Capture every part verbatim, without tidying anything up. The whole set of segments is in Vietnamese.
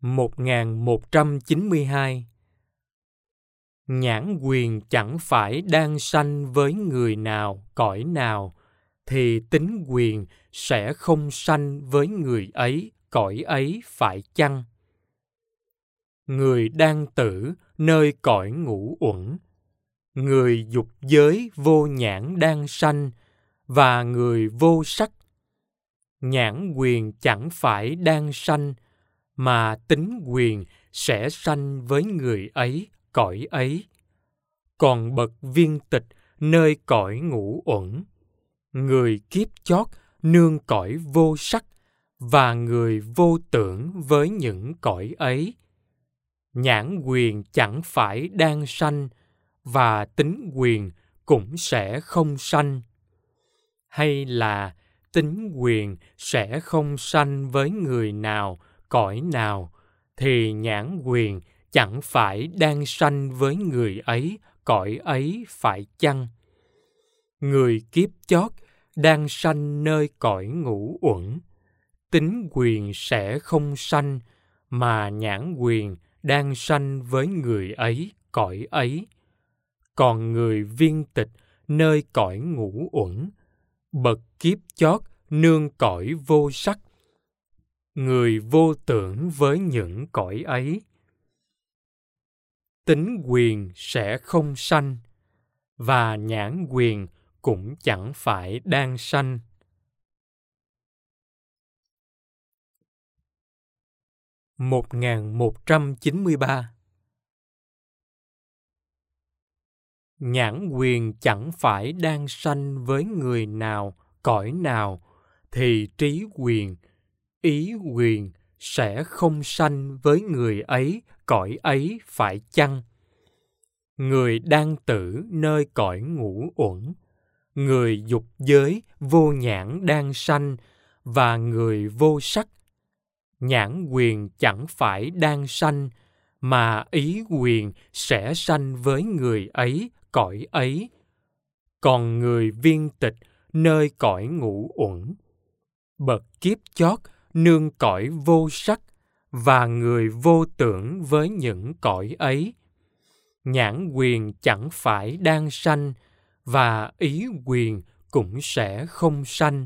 một nghìn một trăm chín mươi hai. Nhãn quyền chẳng phải đang sanh với người nào, cõi nào, thì tính quyền sẽ không sanh với người ấy, cõi ấy phải chăng? Người đang tử nơi cõi ngũ uẩn, người dục giới vô nhãn đang sanh, và người vô sắc. Nhãn quyền chẳng phải đang sanh, mà tính quyền sẽ sanh với người ấy, cõi ấy. Còn bậc viên tịch nơi cõi ngũ uẩn, người kiếp chót nương cõi vô sắc, và người vô tưởng với những cõi ấy. Nhãn quyền chẳng phải đang sanh, và tính quyền cũng sẽ không sanh. Hay là tính quyền sẽ không sanh với người nào, cõi nào, thì nhãn quyền chẳng phải đang sanh với người ấy, cõi ấy phải chăng? Người kiếp chót đang sanh nơi cõi ngũ uẩn, tính quyền sẽ không sanh, mà nhãn quyền đang sanh với người ấy, cõi ấy. Còn người viên tịch nơi cõi ngũ uẩn, bậc kiếp chót nương cõi vô sắc, người vô tưởng với những cõi ấy. Tính quyền sẽ không sanh, và nhãn quyền cũng chẳng phải đang sanh. một nghìn một trăm chín mươi ba. Nhãn quyền chẳng phải đang sanh với người nào, cõi nào, thì trí quyền, ý quyền sẽ không sanh với người ấy, cõi ấy phải chăng? Người đang tử nơi cõi ngũ uẩn, người dục giới vô nhãn đang sanh, và người vô sắc. Nhãn quyền chẳng phải đang sanh, mà ý quyền sẽ sanh với người ấy, cõi ấy. Còn người viên tịch nơi cõi ngũ uẩn, bậc kiếp chót nương cõi vô sắc, và người vô tưởng với những cõi ấy. Nhãn quyền chẳng phải đang sanh, và ý quyền cũng sẽ không sanh.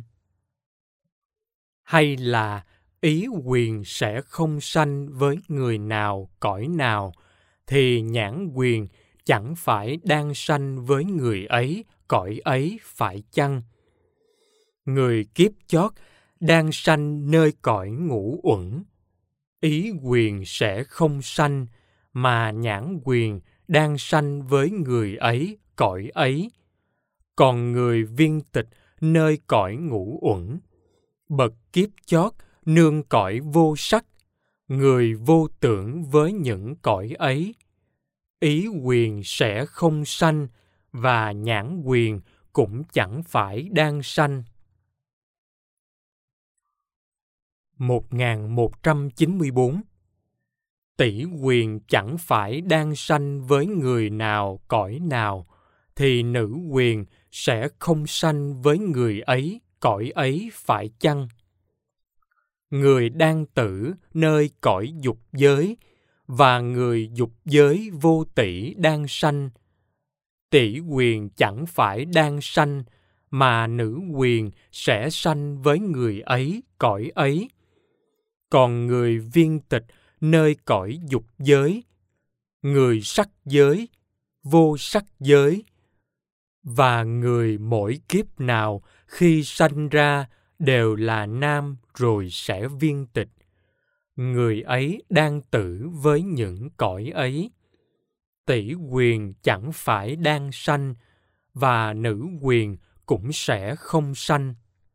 Hay là ý quyền sẽ không sanh với người nào, cõi nào, thì nhãn quyền chẳng phải đang sanh với người ấy, cõi ấy phải chăng? Người kiếp chót đang sanh nơi cõi ngũ uẩn, ý quyền sẽ không sanh, mà nhãn quyền đang sanh với người ấy, cõi ấy. Còn người viên tịch nơi cõi ngũ uẩn, bậc kiếp chót nương cõi vô sắc, người vô tưởng với những cõi ấy. Ý quyền sẽ không sanh, và nhãn quyền cũng chẳng phải đang sanh. một nghìn một trăm chín mươi bốn. Tỷ quyền chẳng phải đang sanh với người nào, cõi nào, thì nữ quyền sẽ không sanh với người ấy, cõi ấy phải chăng? Người đang tử nơi cõi dục giới, và người dục giới vô tỷ đang sanh. Tỷ quyền chẳng phải đang sanh, mà nữ quyền sẽ sanh với người ấy, cõi ấy. Còn người viên tịch nơi cõi dục giới, người sắc giới, vô sắc giới, và người mỗi kiếp nào khi sanh ra đều là nam rồi sẽ viên tịch. Người ấy đang tử với những cõi ấy. Tỷ quyền chẳng phải đang sanh, và nữ quyền cũng sẽ không sanh.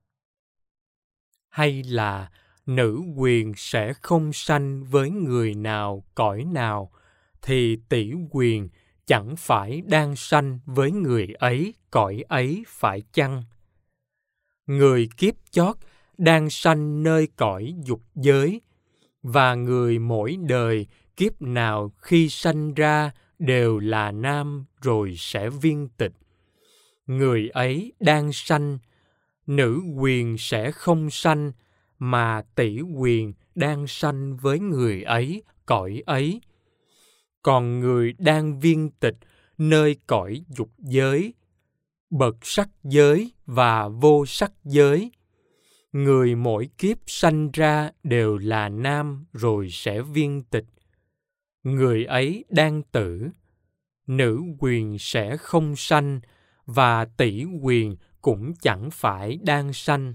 Hay là nữ quyền sẽ không sanh với người nào, cõi nào, thì tỷ quyền chẳng phải đang sanh với người ấy, cõi ấy phải chăng? Người kiếp chót đang sanh nơi cõi dục giới, và người mỗi đời kiếp nào khi sanh ra đều là nam rồi sẽ viên tịch. Người ấy đang sanh, nữ quyền sẽ không sanh, mà tỷ quyền đang sanh với người ấy, cõi ấy. Còn người đang viên tịch nơi cõi dục giới, bậc sắc giới và vô sắc giới, người mỗi kiếp sanh ra đều là nam rồi sẽ viên tịch. Người ấy đang tử, nữ quyền sẽ không sanh, và tỷ quyền cũng chẳng phải đang sanh.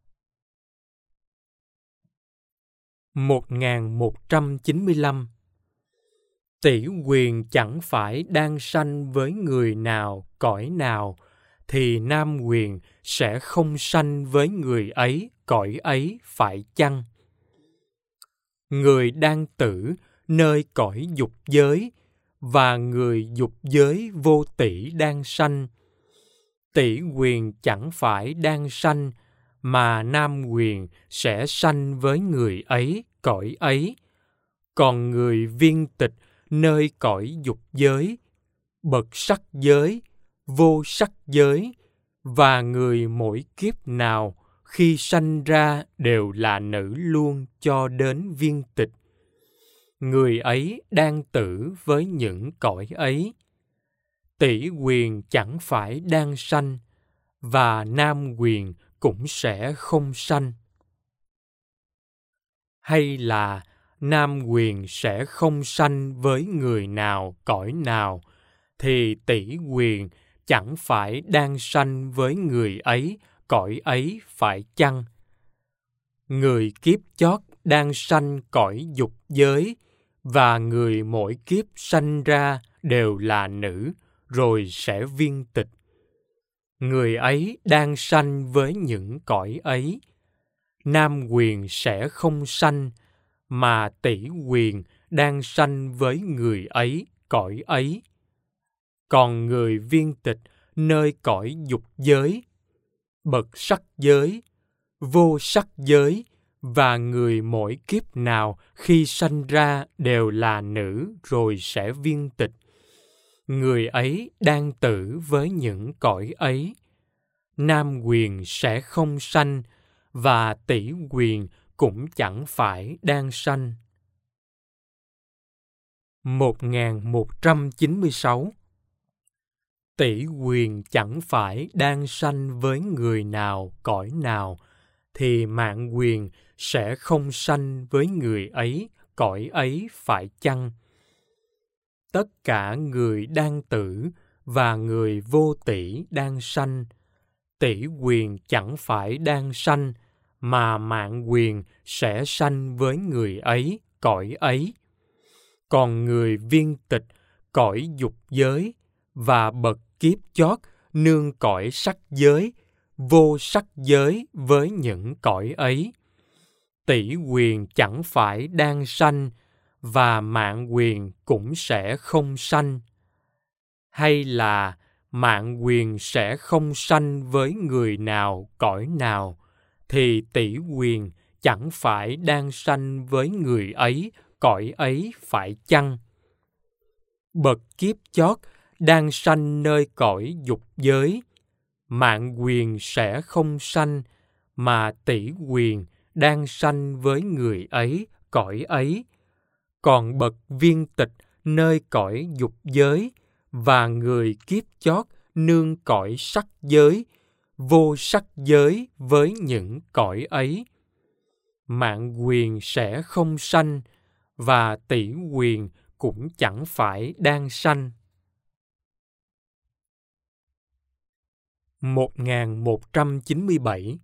một nghìn một trăm chín mươi lăm. Tỷ quyền chẳng phải đang sanh với người nào, cõi nào, thì nam quyền sẽ không sanh với người ấy, cõi ấy, phải chăng? Người đang tử nơi cõi dục giới, và người dục giới vô tỷ đang sanh. Tỷ quyền chẳng phải đang sanh, mà nam quyền sẽ sanh với người ấy, cõi ấy. Còn người viên tịch nơi cõi dục giới, bậc sắc giới, vô sắc giới, và người mỗi kiếp nào khi sanh ra đều là nữ luôn cho đến viên tịch. Người ấy đang tử với những cõi ấy. Tỷ quyền chẳng phải đang sanh, và nam quyền cũng sẽ không sanh. Hay là nam quyền sẽ không sanh với người nào, cõi nào, thì tỷ quyền chẳng phải đang sanh với người ấy, cõi ấy, phải chăng? Người kiếp chót đang sanh cõi dục giới, và người mỗi kiếp sanh ra đều là nữ, rồi sẽ viên tịch. Người ấy đang sanh với những cõi ấy. Nam quyền sẽ không sanh, mà tỷ quyền đang sanh với người ấy, cõi ấy. Còn người viên tịch nơi cõi dục giới, bậc sắc giới, vô sắc giới, và người mỗi kiếp nào khi sanh ra đều là nữ rồi sẽ viên tịch. Người ấy đang tử với những cõi ấy. Nam quyền sẽ không sanh, và tỷ quyền cũng chẳng phải đang sanh. một nghìn một trăm chín mươi sáu. Tỷ quyền chẳng phải đang sanh với người nào, cõi nào, thì mạng quyền sẽ không sanh với người ấy, cõi ấy, phải chăng? Tất cả người đang tử và người vô tỷ đang sanh. Tỷ quyền chẳng phải đang sanh, mà mạng quyền sẽ sanh với người ấy, cõi ấy. Còn người viên tịch cõi dục giới và bậc kiếp chót nương cõi sắc giới, vô sắc giới với những cõi ấy. Tỷ quyền chẳng phải đang sanh, và mạng quyền cũng sẽ không sanh. Hay là mạng quyền sẽ không sanh với người nào, cõi nào, thì tỷ quyền chẳng phải đang sanh với người ấy, cõi ấy, phải chăng? Bậc kiếp chót đang sanh nơi cõi dục giới, mạng quyền sẽ không sanh, mà tỷ quyền đang sanh với người ấy, cõi ấy. Còn bậc viên tịch nơi cõi dục giới, và người kiếp chót nương cõi sắc giới, vô sắc giới với những cõi ấy. Mạng quyền sẽ không sanh, và tỷ quyền cũng chẳng phải đang sanh. một nghìn một trăm chín mươi bảy.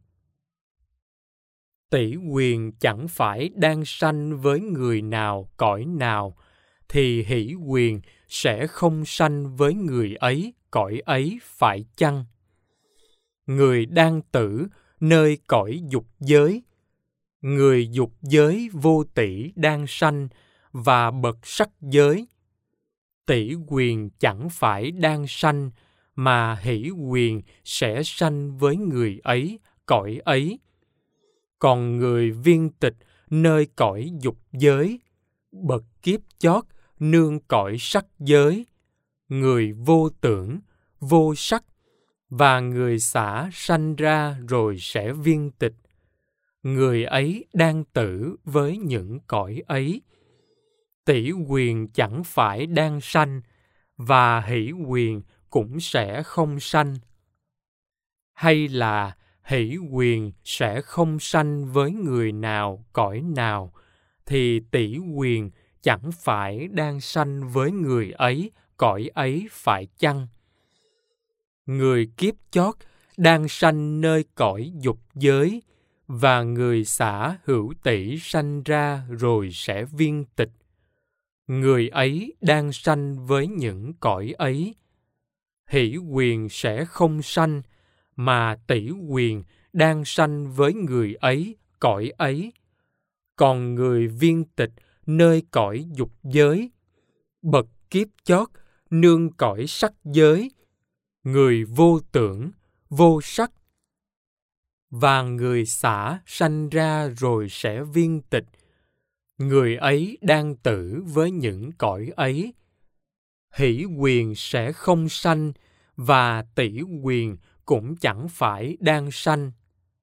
Tỷ quyền chẳng phải đang sanh với người nào, cõi nào, thì hỷ quyền sẽ không sanh với người ấy, cõi ấy, phải chăng? Người đang tử nơi cõi dục giới, người dục giới vô tỷ đang sanh, và bậc sắc giới. Tỷ quyền chẳng phải đang sanh, mà hỷ quyền sẽ sanh với người ấy, cõi ấy. Còn người viên tịch nơi cõi dục giới, bậc kiếp chót nương cõi sắc giới, người vô tưởng, vô sắc, và người xả sanh ra rồi sẽ viên tịch. người ấy đang tử với những cõi ấy. Tỷ quyền chẳng phải đang sanh, và hỷ quyền cũng sẽ không sanh. Hay là hỷ quyền sẽ không sanh với người nào cõi nào, thì tỷ quyền chẳng phải đang sanh với người ấy cõi ấy phải chăng? Người kiếp chót đang sanh nơi cõi dục giới, và người xả hữu tỷ sanh ra rồi sẽ viên tịch. Người ấy đang sanh với những cõi ấy. Hỷ quyền sẽ không sanh, mà tỷ quyền đang sanh với người ấy cõi ấy. Còn người viên tịch nơi cõi dục giới, bậc kiếp chót nương cõi sắc giới, người vô tưởng, vô sắc, và người xả sanh ra rồi sẽ viên tịch. Người ấy đang tử với những cõi ấy. Hỷ quyền sẽ không sanh, và tỷ quyền cũng chẳng phải đang sanh.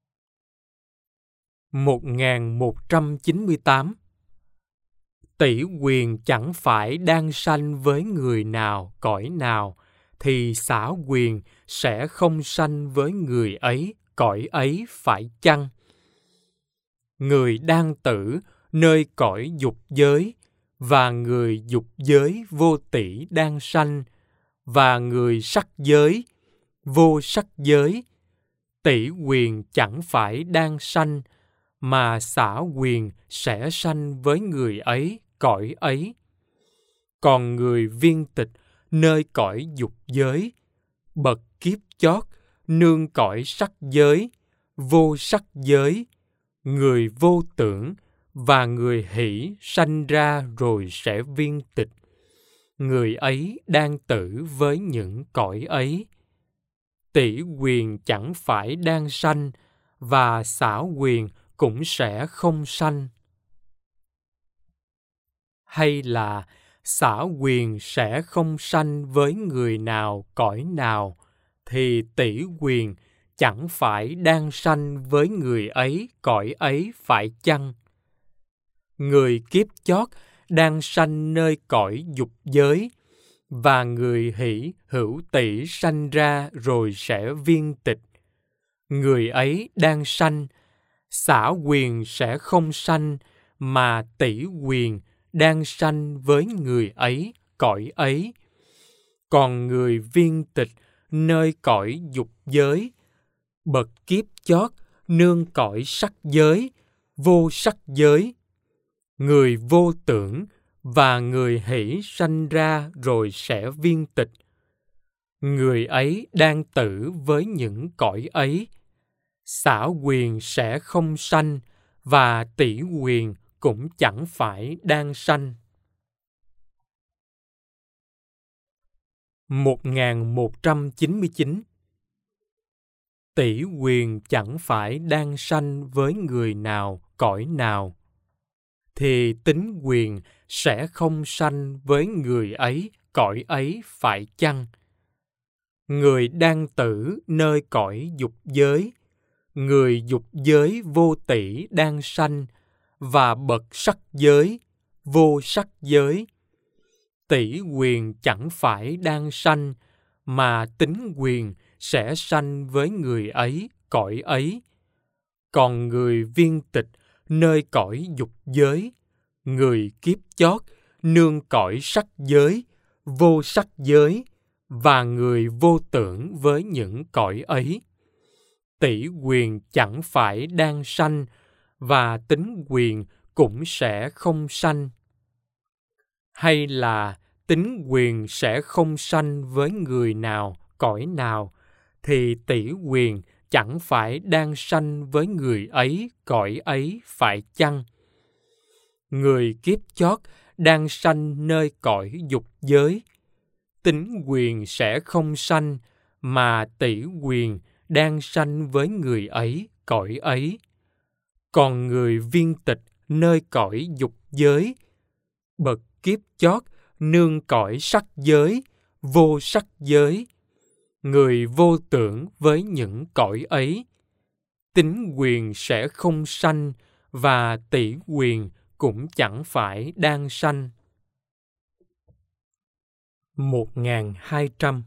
một nghìn một trăm chín mươi tám. Tỷ quyền chẳng phải đang sanh với người nào cõi nào, thì xả quyền sẽ không sanh với người ấy cõi ấy phải chăng? Người đang tử nơi cõi dục giới, và người dục giới vô tỷ đang sanh, và người sắc giới, vô sắc giới, tỷ quyền chẳng phải đang sanh, mà xả quyền sẽ sanh với người ấy cõi ấy. Còn người viên tịch nơi cõi dục giới, bậc kiếp chót nương cõi sắc giới, vô sắc giới, người vô tưởng, và người hỷ sanh ra rồi sẽ viên tịch. Người ấy đang tử với những cõi ấy. Tỷ quyền chẳng phải đang sanh, và xả quyền cũng sẽ không sanh. Hay là xả quyền sẽ không sanh với người nào cõi nào, thì tỷ quyền chẳng phải đang sanh với người ấy cõi ấy phải chăng? Người kiếp chót đang sanh nơi cõi dục giới, và người hỷ hữu tỷ sanh ra rồi sẽ viên tịch. Người ấy đang sanh, xả quyền sẽ không sanh, mà tỷ quyền đang sanh với người ấy cõi ấy. Còn người viên tịch nơi cõi dục giới, bậc kiếp chót nương cõi sắc giới, vô sắc giới, người vô tưởng, và người hỷ sanh ra rồi sẽ viên tịch. Người ấy đang tử với những cõi ấy. Xả quyền sẽ không sanh, và tỷ quyền cũng chẳng phải đang sanh. một nghìn một trăm chín mươi chín. Tỷ quyền chẳng phải đang sanh với người nào cõi nào, thì tính quyền sẽ không sanh với người ấy cõi ấy phải chăng? Người đang tử nơi cõi dục giới, người dục giới vô tỷ đang sanh, và bậc sắc giới, vô sắc giới. Tỷ quyền chẳng phải đang sanh, mà tính quyền sẽ sanh với người ấy cõi ấy. Còn người viên tịch nơi cõi dục giới, người kiếp chót nương cõi sắc giới, vô sắc giới, và người vô tưởng với những cõi ấy. Tỷ quyền chẳng phải đang sanh, và tính quyền cũng sẽ không sanh. Hay là tính quyền sẽ không sanh với người nào cõi nào, thì tỷ quyền chẳng phải đang sanh với người ấy cõi ấy phải chăng? Người kiếp chót đang sanh nơi cõi dục giới, tính quyền sẽ không sanh, mà tỷ quyền đang sanh với người ấy cõi ấy. Còn người viên tịch nơi cõi dục giới, bậc kiếp chót nương cõi sắc giới, vô sắc giới, người vô tưởng với những cõi ấy. tín quyền sẽ không sanh và tỷ quyền cũng chẳng phải đang sanh. một nghìn hai trăm.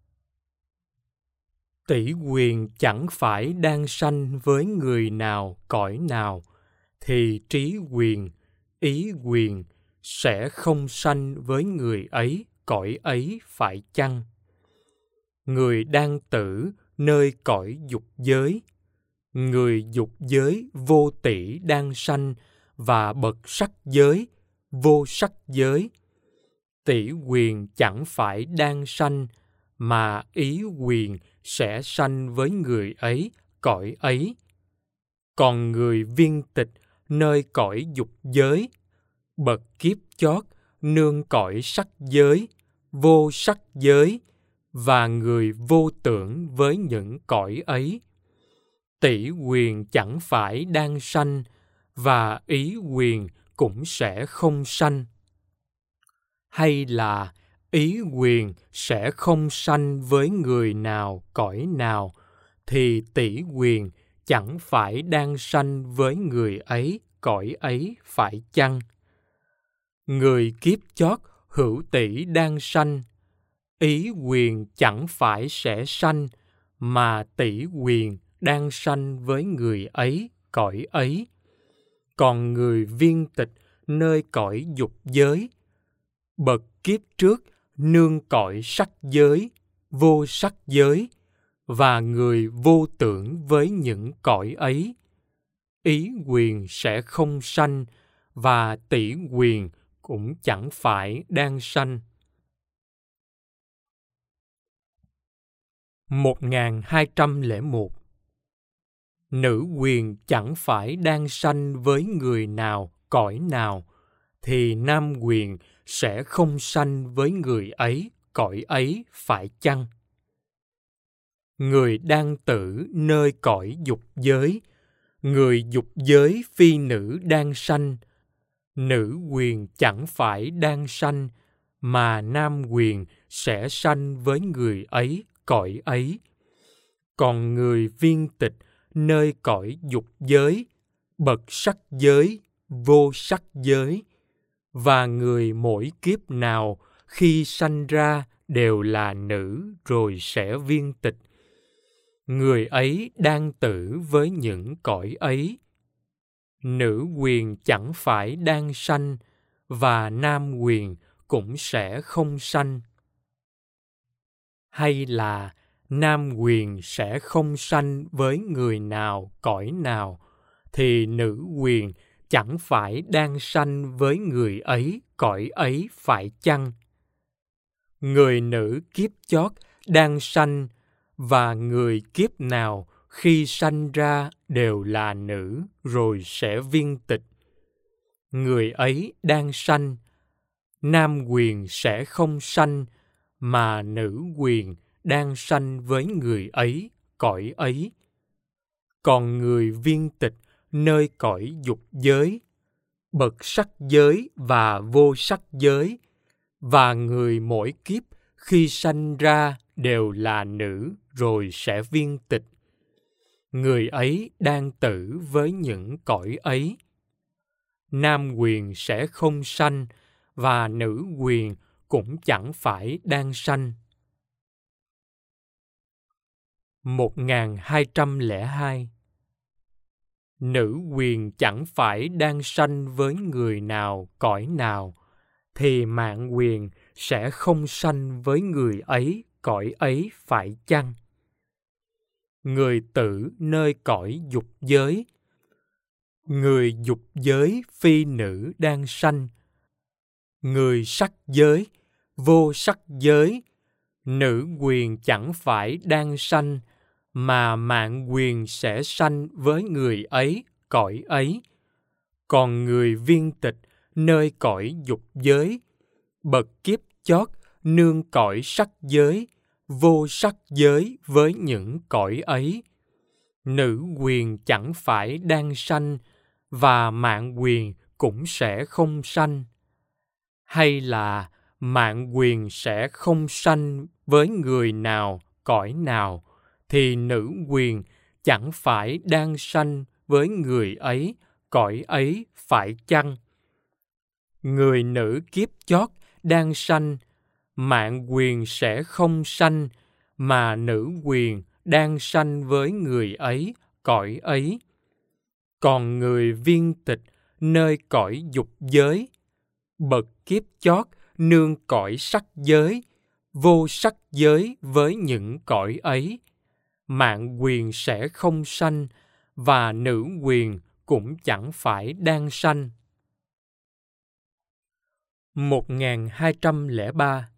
Tỷ quyền chẳng phải đang sanh với người nào, cõi nào, thì trí quyền, ý quyền sẽ không sanh với người ấy, cõi ấy phải chăng? Người đang tử nơi cõi dục giới, người dục giới vô tỷ đang sanh và bậc sắc giới, vô sắc giới. Tỷ quyền chẳng phải đang sanh, mà ý quyền sẽ sanh với người ấy, cõi ấy. Còn người viên tịch nơi cõi dục giới, bậc kiếp chót nương cõi sắc giới, vô sắc giới, và người vô tưởng với những cõi ấy. Tỷ quyền chẳng phải đang sanh, và ý quyền cũng sẽ không sanh. Hay là ý quyền sẽ không sanh với người nào, cõi nào, thì tỷ quyền chẳng phải đang sanh với người ấy, cõi ấy phải chăng? Người kiếp chót hữu tỷ đang sanh, ý quyền chẳng phải sẽ sanh, mà tỷ quyền đang sanh với người ấy, cõi ấy. Còn người viên tịch nơi cõi dục giới, bậc kiếp trước nương cõi sắc giới, vô sắc giới, và người vô tưởng với những cõi ấy, ý quyền sẽ không sanh, và tỷ quyền cũng chẳng phải đang sanh. một nghìn hai trăm lẻ một. Nữ quyền chẳng phải đang sanh với người nào, cõi nào, thì nam quyền sẽ không sanh với người ấy, cõi ấy phải chăng? Người đang tử nơi cõi dục giới, người dục giới phi nữ đang sanh, nữ quyền chẳng phải đang sanh, mà nam quyền sẽ sanh với người ấy, cõi ấy. Còn người viên tịch nơi cõi dục giới, bậc sắc giới, vô sắc giới, và người mỗi kiếp nào khi sanh ra đều là nữ rồi sẽ viên tịch. Người ấy đang tử với những cõi ấy. Nữ quyền chẳng phải đang sanh, và nam quyền cũng sẽ không sanh. Hay là nam quyền sẽ không sanh với người nào, cõi nào, thì nữ quyền chẳng phải đang sanh với người ấy, cõi ấy phải chăng? Người nữ kiếp chót đang sanh, và người kiếp nào khi sanh ra đều là nữ rồi sẽ viên tịch. Người ấy đang sanh, nam quyền sẽ không sanh, mà nữ quyền đang sanh với người ấy, cõi ấy. Còn người viên tịch nơi cõi dục giới, bậc sắc giới và vô sắc giới, và người mỗi kiếp khi sanh ra đều là nữ rồi sẽ viên tịch. Người ấy đang tử với những cõi ấy. Nam quyền sẽ không sanh, và nữ quyền cũng chẳng phải đang sanh. một nghìn hai trăm lẻ hai. Nữ quyền chẳng phải đang sanh với người nào, cõi nào, thì mạng quyền sẽ không sanh với người ấy, cõi ấy phải chăng? Người tử nơi cõi dục giới, người dục giới phi nữ đang sanh, người sắc giới, vô sắc giới, nữ quyền chẳng phải đang sanh, mà mạng quyền sẽ sanh với người ấy, cõi ấy. Còn người viên tịch nơi cõi dục giới, bậc kiếp chót nương cõi sắc giới, vô sắc giới với những cõi ấy. Nữ quyền chẳng phải đang sanh, và mạng quyền cũng sẽ không sanh. Hay là mạng quyền sẽ không sanh với người nào, cõi nào, thì nữ quyền chẳng phải đang sanh với người ấy, cõi ấy phải chăng? Người nữ kiếp chót đang sanh, mạng quyền sẽ không sanh, mà nữ quyền đang sanh với người ấy, cõi ấy. Còn người viên tịch nơi cõi dục giới, bậc kiếp chót nương cõi sắc giới, vô sắc giới với những cõi ấy, mạng quyền sẽ không sanh, và nữ quyền cũng chẳng phải đang sanh. một nghìn hai trăm lẻ ba.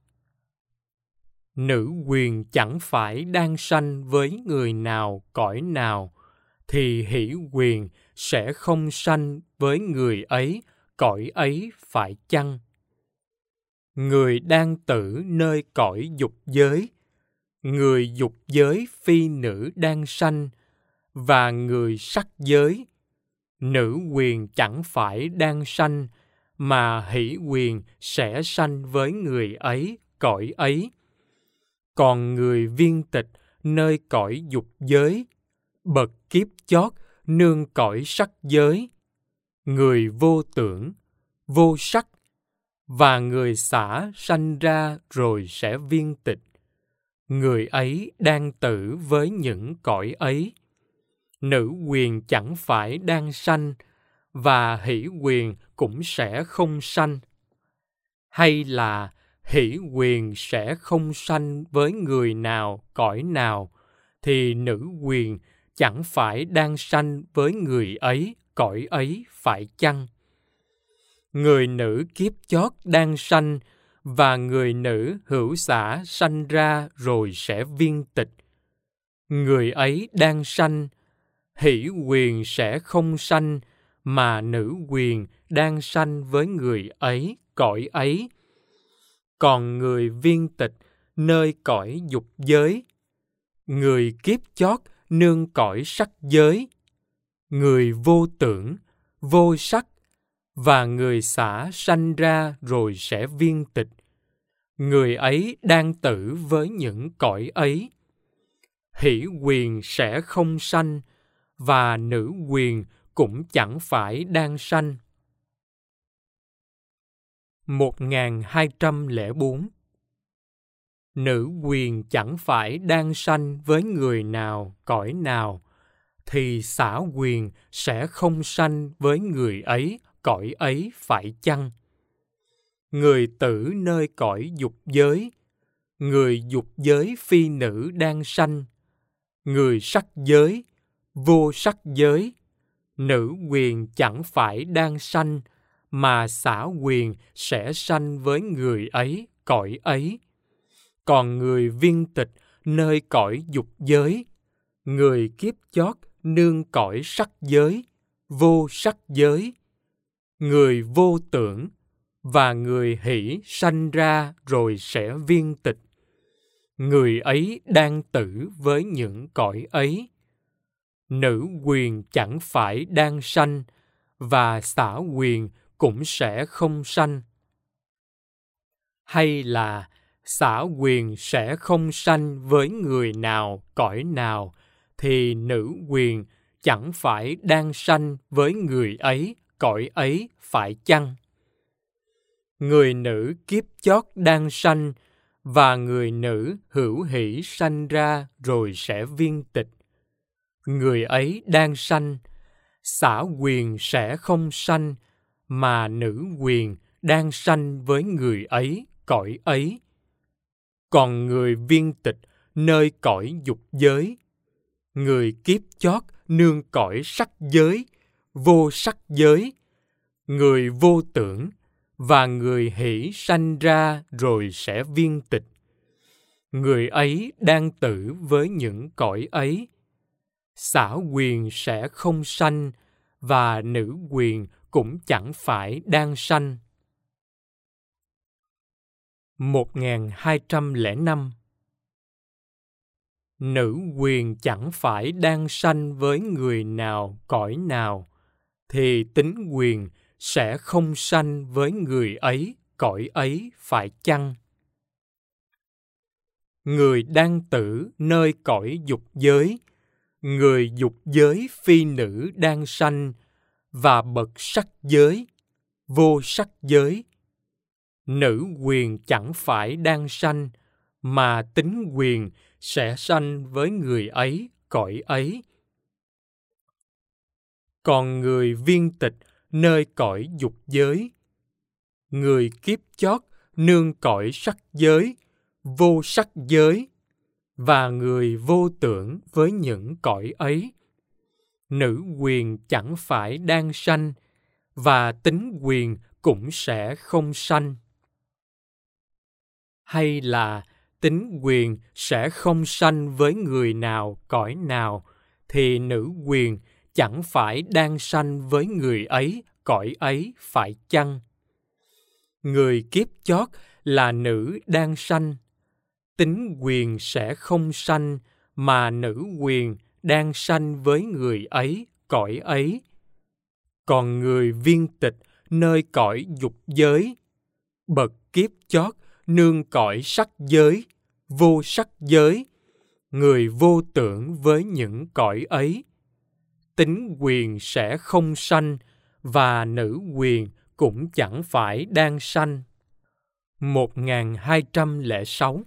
Nữ quyền chẳng phải đang sanh với người nào, cõi nào, thì hỷ quyền sẽ không sanh với người ấy, cõi ấy phải chăng? Người đang tử nơi cõi dục giới, người dục giới phi nữ đang sanh, và người sắc giới, nữ quyền chẳng phải đang sanh, mà hỷ quyền sẽ sanh với người ấy, cõi ấy. Còn người viên tịch nơi cõi dục giới, bậc kiếp chót nương cõi sắc giới, người vô tưởng, vô sắc, và người xả sanh ra rồi sẽ viên tịch, người ấy đang tử với những cõi ấy. Nữ quyền chẳng phải đang sanh, và hỷ quyền cũng sẽ không sanh. Hay là hỷ quyền sẽ không sanh với người nào, cõi nào, thì nữ quyền chẳng phải đang sanh với người ấy, cõi ấy phải chăng? Người nữ kiếp chót đang sanh, và người nữ hữu xả sanh ra rồi sẽ viên tịch, người ấy đang sanh, hỷ quyền sẽ không sanh, mà nữ quyền đang sanh với người ấy, cõi ấy. Còn người viên tịch nơi cõi dục giới, người kiếp chót nương cõi sắc giới, người vô tưởng, vô sắc, và người xả sanh ra rồi sẽ viên tịch, người ấy đang tử với những cõi ấy. Hỷ quyền sẽ không sanh, và nữ quyền cũng chẳng phải đang sanh. một nghìn hai trăm lẻ bốn. Nữ quyền chẳng phải đang sanh với người nào, cõi nào, thì xả quyền sẽ không sanh với người ấy, cõi ấy phải chăng? Người tử nơi cõi dục giới, người dục giới phi nữ đang sanh, người sắc giới, vô sắc giới, nữ quyền chẳng phải đang sanh, mà xả quyền sẽ sanh với người ấy, cõi ấy. Còn người viên tịch nơi cõi dục giới, người kiếp chót nương cõi sắc giới, vô sắc giới, người vô tưởng, và người hỷ sanh ra rồi sẽ viên tịch, người ấy đang tử với những cõi ấy. Nữ quyền chẳng phải đang sanh, và xả quyền cũng sẽ không sanh. Hay là xả quyền sẽ không sanh với người nào, cõi nào, thì nữ quyền chẳng phải đang sanh với người ấy, cõi ấy phải chăng? Người nữ kiếp chót đang sanh, và người nữ hữu hỷ sanh ra rồi sẽ viên tịch, người ấy đang sanh, xả quyền sẽ không sanh, mà nữ quyền đang sanh với người ấy, cõi ấy. Còn người viên tịch nơi cõi dục giới, người kiếp chót nương cõi sắc giới, vô sắc giới, người vô tưởng, và người hỷ sanh ra rồi sẽ viên tịch, người ấy đang tử với những cõi ấy. Xả quyền sẽ không sanh, và nữ quyền cũng chẳng phải đang sanh. một nghìn hai trăm lẻ năm. Nữ quyền chẳng phải đang sanh với người nào, cõi nào, thì tính quyền sẽ không sanh với người ấy, cõi ấy phải chăng? Người đang tử nơi cõi dục giới, người dục giới phi nữ đang sanh và bậc sắc giới, vô sắc giới. Nữ quyền chẳng phải đang sanh, mà tính quyền sẽ sanh với người ấy, cõi ấy. Còn người viên tịch nơi cõi dục giới, người kiếp chót nương cõi sắc giới, vô sắc giới, và người vô tưởng với những cõi ấy. Nữ quyền chẳng phải đang sanh, và tính quyền cũng sẽ không sanh. Hay là tính quyền sẽ không sanh với người nào, cõi nào, thì nữ quyền chẳng phải đang sanh với người ấy, cõi ấy, phải chăng? Người kiếp chót là nữ đang sanh, tính quyền sẽ không sanh, mà nữ quyền đang sanh với người ấy, cõi ấy. Còn người viên tịch nơi cõi dục giới, bậc kiếp chót nương cõi sắc giới, vô sắc giới, người vô tưởng với những cõi ấy. Tính quyền sẽ không sanh, và nữ quyền cũng chẳng phải đang sanh. một nghìn hai trăm lẻ sáu.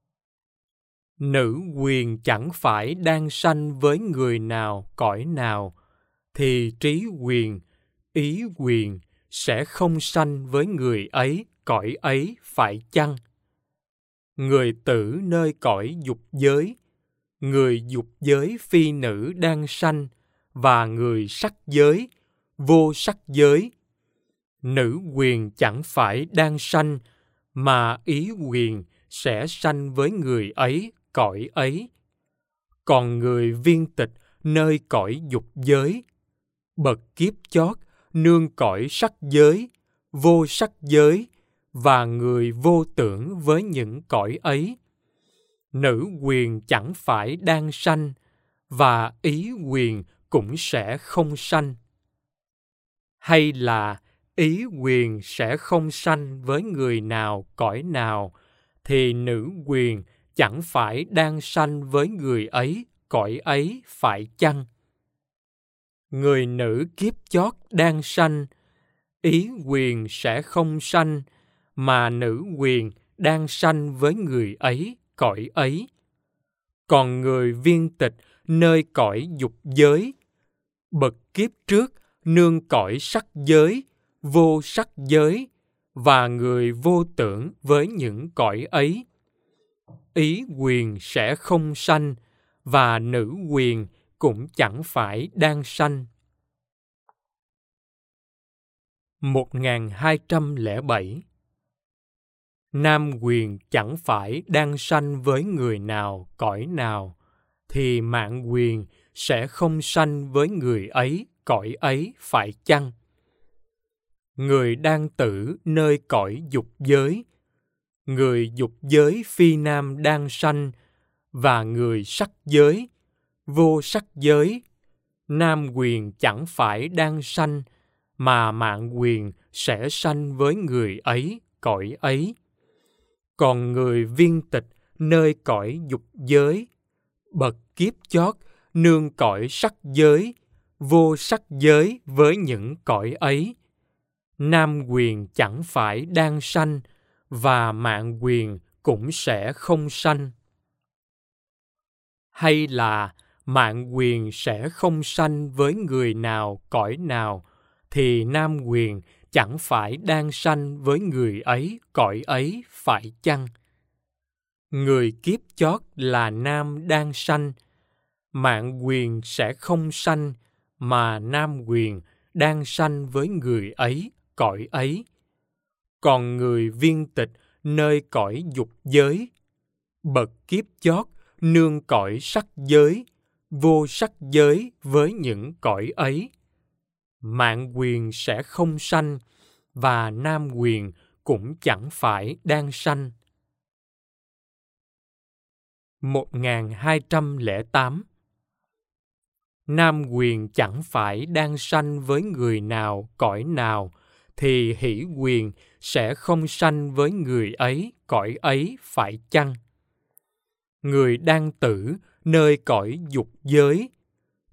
Nữ quyền chẳng phải đang sanh với người nào, cõi nào, thì trí quyền, ý quyền sẽ không sanh với người ấy, cõi ấy, phải chăng? Người tử nơi cõi dục giới, người dục giới phi nữ đang sanh, và người sắc giới, vô sắc giới. Nữ quyền chẳng phải đang sanh, mà ý quyền sẽ sanh với người ấy, cõi ấy. Còn người viên tịch nơi cõi dục giới, bậc kiếp chót nương cõi sắc giới, vô sắc giới, và người vô tưởng với những cõi ấy. Nữ quyền chẳng phải đang sanh, và ý quyền cũng sẽ không sanh. Hay là ý quyền sẽ không sanh với người nào, cõi nào, thì nữ quyền chẳng phải đang sanh với người ấy, cõi ấy, phải chăng? Người nữ kiếp chót đang sanh, ý quyền sẽ không sanh, mà nữ quyền đang sanh với người ấy, cõi ấy. Còn người viên tịch nơi cõi dục giới, bậc kiếp trước nương cõi sắc giới, vô sắc giới, và người vô tưởng với những cõi ấy. Ý quyền sẽ không sanh, và nữ quyền cũng chẳng phải đang sanh. một nghìn hai trăm lẻ bảy. Nam quyền chẳng phải đang sanh với người nào, cõi nào, thì mạng quyền sẽ không sanh với người ấy, cõi ấy, phải chăng? Người đang tử nơi cõi dục giới, người dục giới phi nam đang sanh, và người sắc giới, vô sắc giới. Nam quyền chẳng phải đang sanh, mà mạng quyền sẽ sanh với người ấy, cõi ấy. Còn người viên tịch nơi cõi dục giới, bậc kiếp chót nương cõi sắc giới, vô sắc giới với những cõi ấy. Nam quyền chẳng phải đang sanh, và mạng quyền cũng sẽ không sanh. Hay là mạng quyền sẽ không sanh với người nào, cõi nào, thì nam quyền chẳng phải đang sanh với người ấy, cõi ấy, phải chăng? Người kiếp chót là nam đang sanh, mạng quyền sẽ không sanh, mà nam quyền đang sanh với người ấy, cõi ấy. Còn người viên tịch nơi cõi dục giới, bậc kiếp chót nương cõi sắc giới, vô sắc giới với những cõi ấy. Mạng quyền sẽ không sanh, và nam quyền cũng chẳng phải đang sanh. một nghìn hai trăm lẻ tám. Nam quyền chẳng phải đang sanh với người nào, cõi nào, thì hỷ quyền sẽ không sanh với người ấy, cõi ấy, phải chăng? Người đang tử nơi cõi dục giới,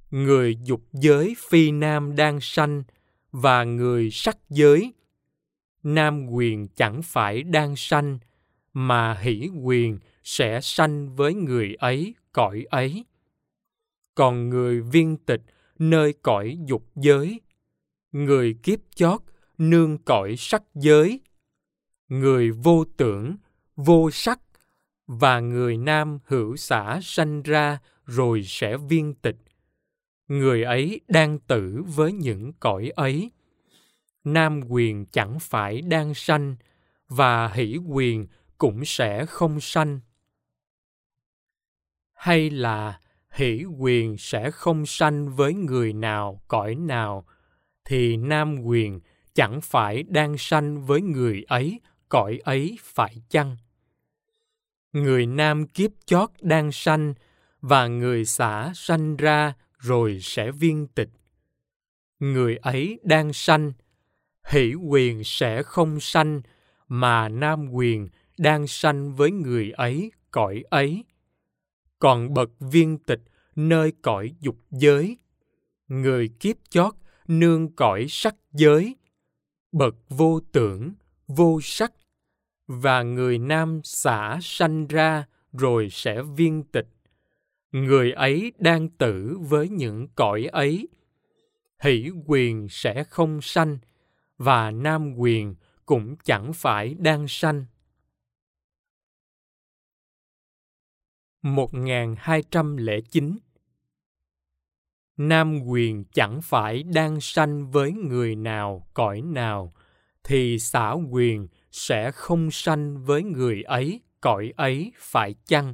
người dục giới phi nam đang sanh và người sắc giới, nam quyền chẳng phải đang sanh, mà hỷ quyền sẽ sanh với người ấy, cõi ấy. Còn người viên tịch nơi cõi dục giới, người kiếp chót nương cõi sắc giới, người vô tưởng, vô sắc và người nam hữu xả sanh ra rồi sẽ viên tịch. Người ấy đang tử với những cõi ấy. Nam quyền chẳng phải đang sanh và hỷ quyền cũng sẽ không sanh. Hay là hỷ quyền sẽ không sanh với người nào, cõi nào, thì nam quyền chẳng phải đang sanh với người ấy, cõi ấy phải chăng? Người nam kiếp chót đang sanh và người xả sanh ra rồi sẽ viên tịch. Người ấy đang sanh, hỷ quyền sẽ không sanh, mà nam quyền đang sanh với người ấy, cõi ấy. Còn bậc viên tịch nơi cõi dục giới, người kiếp chót nương cõi sắc giới, bậc vô tưởng, vô sắc, và người nam xả sanh ra rồi sẽ viên tịch. Người ấy đang tử với những cõi ấy. Hỷ quyền sẽ không sanh, và nam quyền cũng chẳng phải đang sanh. một nghìn hai trăm lẻ chín. Nam quyền chẳng phải đang sanh với người nào, cõi nào, thì xả quyền sẽ không sanh với người ấy, cõi ấy phải chăng?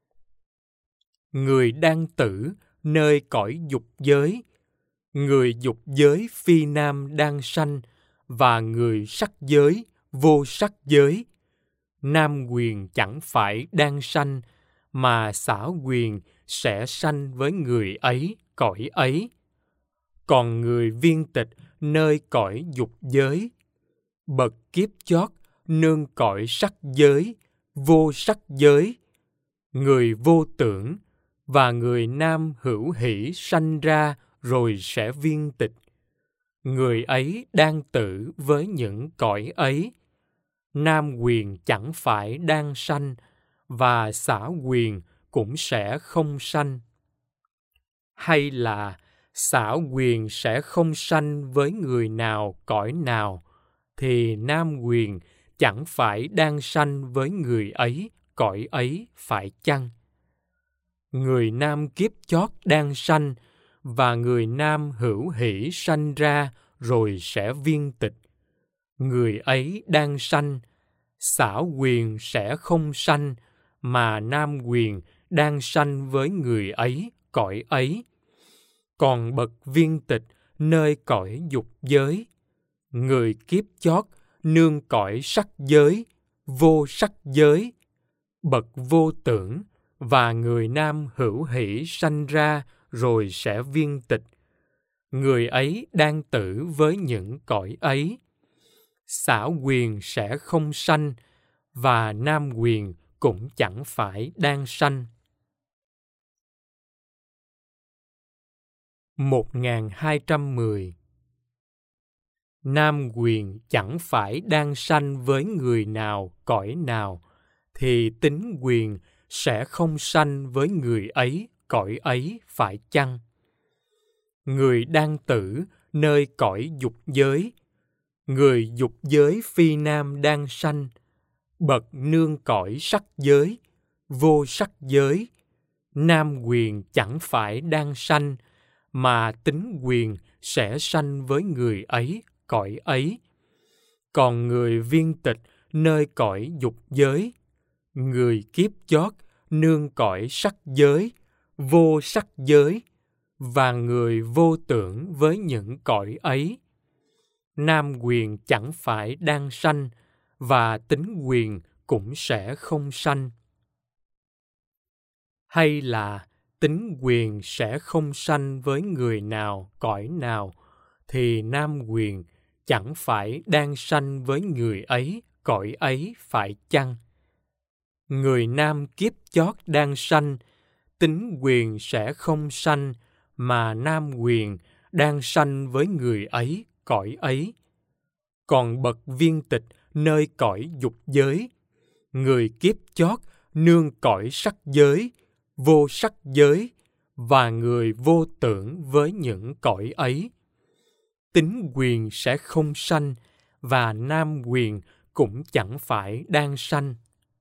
Người đang tử nơi cõi dục giới, người dục giới phi nam đang sanh và người sắc giới, vô sắc giới, nam quyền chẳng phải đang sanh, mà xả quyền sẽ sanh với người ấy, cõi ấy. Còn người viên tịch nơi cõi dục giới, bậc kiếp chót nương cõi sắc giới, vô sắc giới, người vô tưởng và người nam hữu hỷ sanh ra rồi sẽ viên tịch. Người ấy đang tử với những cõi ấy. Nam quyền chẳng phải đang sanh, và xả quyền cũng sẽ không sanh. Hay là xả quyền sẽ không sanh với người nào, cõi nào, thì nam quyền chẳng phải đang sanh với người ấy, cõi ấy phải chăng? Người nam kiếp chót đang sanh và người nam hữu hỷ sanh ra rồi sẽ viên tịch. Người ấy đang sanh, xả quyền sẽ không sanh, mà nam quyền đang sanh với người ấy, cõi ấy. Còn bậc viên tịch nơi cõi dục giới, người kiếp chót nương cõi sắc giới, vô sắc giới, bậc vô tưởng và người nam hữu hỷ sanh ra rồi sẽ viên tịch. Người ấy đang tử với những cõi ấy. Xả quyền sẽ không sanh, và nam quyền cũng chẳng phải đang sanh. một nghìn hai trăm mười. Nam quyền chẳng phải đang sanh với người nào, cõi nào, thì tính quyền sẽ không sanh với người ấy, cõi ấy phải chăng? Người đang tử nơi cõi dục giới, người dục giới phi nam đang sanh, bậc nương cõi sắc giới, vô sắc giới, nam quyền chẳng phải đang sanh, mà tính quyền sẽ sanh với người ấy, cõi ấy. Còn người viên tịch nơi cõi dục giới, người kiếp chót nương cõi sắc giới, vô sắc giới, và người vô tưởng với những cõi ấy, nam quyền chẳng phải đang sanh, và tính quyền cũng sẽ không sanh. Hay là tính quyền sẽ không sanh với người nào, cõi nào, thì nam quyền chẳng phải đang sanh với người ấy, cõi ấy phải chăng? Người nam kiếp chót đang sanh, tính quyền sẽ không sanh, mà nam quyền đang sanh với người ấy, cõi ấy. Còn bậc viên tịch nơi cõi dục giới, người kiếp chót nương cõi sắc giới, vô sắc giới, và người vô tưởng với những cõi ấy. Tính quyền sẽ không sanh, và nam quyền cũng chẳng phải đang sanh.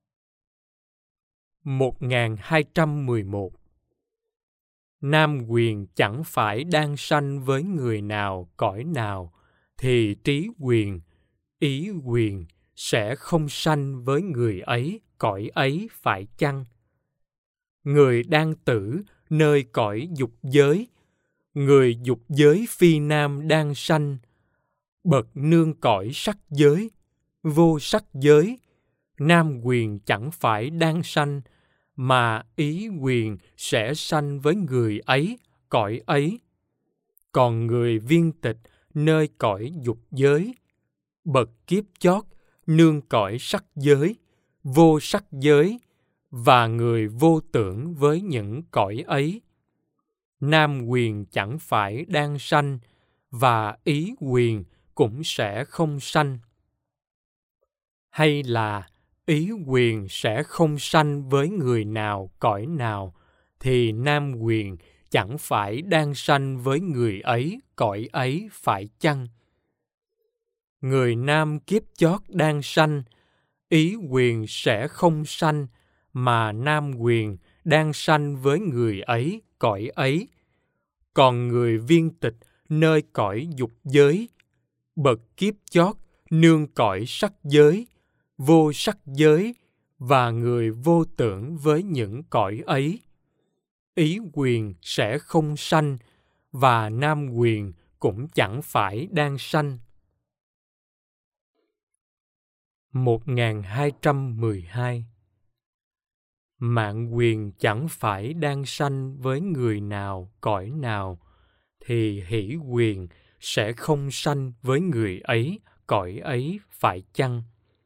một nghìn hai trăm mười một. Nam quyền chẳng phải đang sanh với người nào, cõi nào, thì trí quyền, ý quyền sẽ không sanh với người ấy, cõi ấy, phải chăng? Người đang tử nơi cõi dục giới, người dục giới phi nam đang sanh, bậc nương cõi sắc giới, vô sắc giới, nam quyền chẳng phải đang sanh, mà ý quyền sẽ sanh với người ấy, cõi ấy. Còn người viên tịch nơi cõi dục giới, bậc kiếp chót nương cõi sắc giới, vô sắc giới, và người vô tưởng với những cõi ấy. Nam quyền chẳng phải đang sanh, và ý quyền cũng sẽ không sanh. Hay là ý quyền sẽ không sanh với người nào, cõi nào, thì nam quyền chẳng phải đang sanh với người ấy, cõi ấy, phải chăng? Người nam kiếp chót đang sanh, ý quyền sẽ không sanh, mà nam quyền đang sanh với người ấy, cõi ấy. Còn người viên tịch nơi cõi dục giới, bậc kiếp chót nương cõi sắc giới, vô sắc giới, và người vô tưởng với những cõi ấy. Ý quyền sẽ không sanh, và nam quyền cũng chẳng phải đang sanh. một nghìn hai trăm mười hai. Mạng quyền chẳng phải đang sanh với người nào, cõi nào, thì hỷ quyền sẽ không sanh với người ấy, cõi ấy, phải chăng?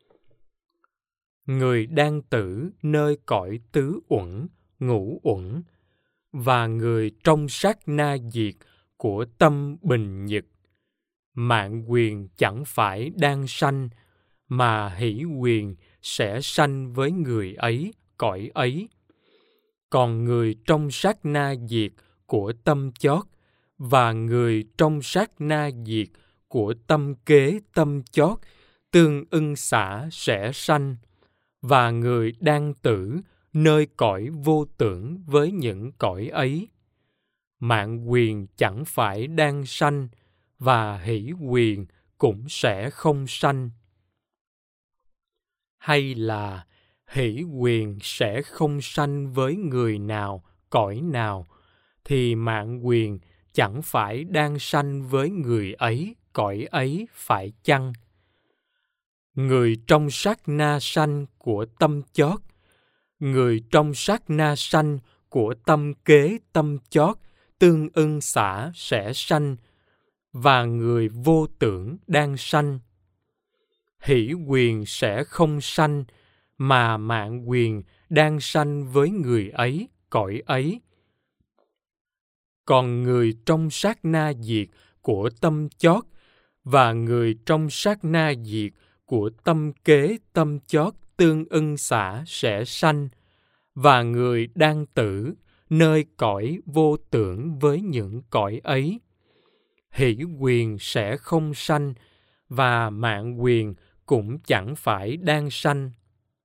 Người đang tử nơi cõi tứ uẩn, ngũ uẩn, và người trong sát na diệt của tâm bình nhật, mạng quyền chẳng phải đang sanh, mà hỷ quyền sẽ sanh với người ấy, cõi ấy. Còn người trong sát na diệt của tâm chót, và người trong sát na diệt của tâm kế tâm chót, tương ưng xả sẽ sanh, và người đang tử nơi cõi vô tưởng với những cõi ấy. Mạng quyền chẳng phải đang sanh, và hỷ quyền cũng sẽ không sanh. Hay là hỷ quyền sẽ không sanh với người nào, cõi nào, thì mạng quyền chẳng phải đang sanh với người ấy, cõi ấy, phải chăng? Người trong sát na sanh của tâm chót, người trong sát na sanh của tâm kế tâm chót, tương ưng xả sẽ sanh, và người vô tưởng đang sanh. Hỷ quyền sẽ không sanh, mà mạng quyền đang sanh với người ấy, cõi ấy. Còn người trong sát na diệt của tâm chót, và người trong sát na diệt của tâm kế tâm chót, tương ưng xả sẽ sanh, và người đang tử nơi cõi vô tưởng với những cõi ấy. Hỷ quyền sẽ không sanh, và mạng quyền cũng chẳng phải đang sanh.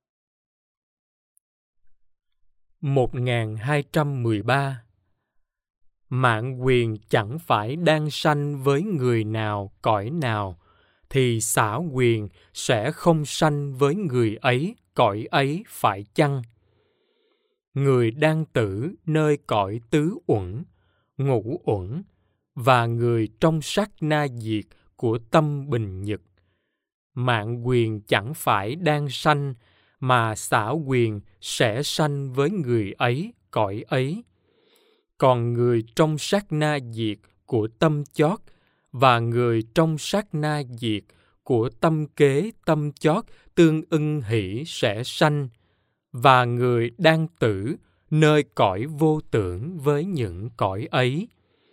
một nghìn hai trăm mười ba. Mạng quyền chẳng phải đang sanh với người nào, cõi nào, thì xả quyền sẽ không sanh với người ấy, cõi ấy, phải chăng? Người đang tử nơi cõi tứ uẩn, ngũ uẩn, và người trong sát na diệt của tâm bình nhật, mạng quyền chẳng phải đang sanh, mà xả quyền sẽ sanh với người ấy, cõi ấy. Còn người trong sát na diệt của tâm chót, và người trong sát na diệt của tâm kế tâm chót, tương ưng hỷ sẽ sanh, và người đang tử nơi cõi vô tưởng với những cõi ấy.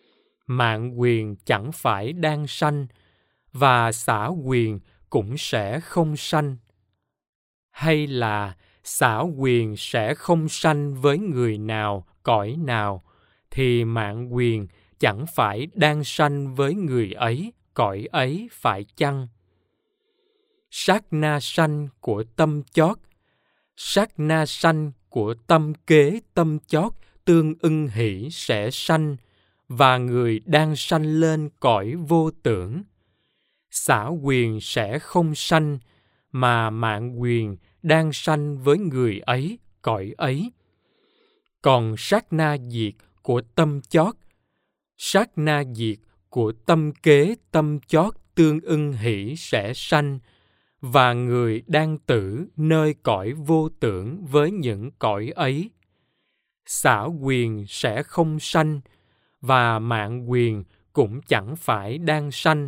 mạng quyền chẳng phải đang sanh, và xả quyền cũng sẽ không sanh. Hay là xả quyền sẽ không sanh với người nào, cõi nào, thì mạng quyền chẳng phải đang sanh với người ấy, cõi ấy phải chăng? Sát na sanh của tâm chót, sát na sanh của tâm kế tâm chót tương ưng hỷ sẽ sanh, và người đang sanh lên cõi vô tưởng. Xả quyền sẽ không sanh, mà mạng quyền đang sanh với người ấy, cõi ấy. Còn sát na diệt của tâm chót, sát na diệt của tâm kế tâm chót tương ưng hỷ sẽ sanh, và người đang tử nơi cõi vô tưởng với những cõi ấy. Xả quyền sẽ không sanh, và mạng quyền cũng chẳng phải đang sanh.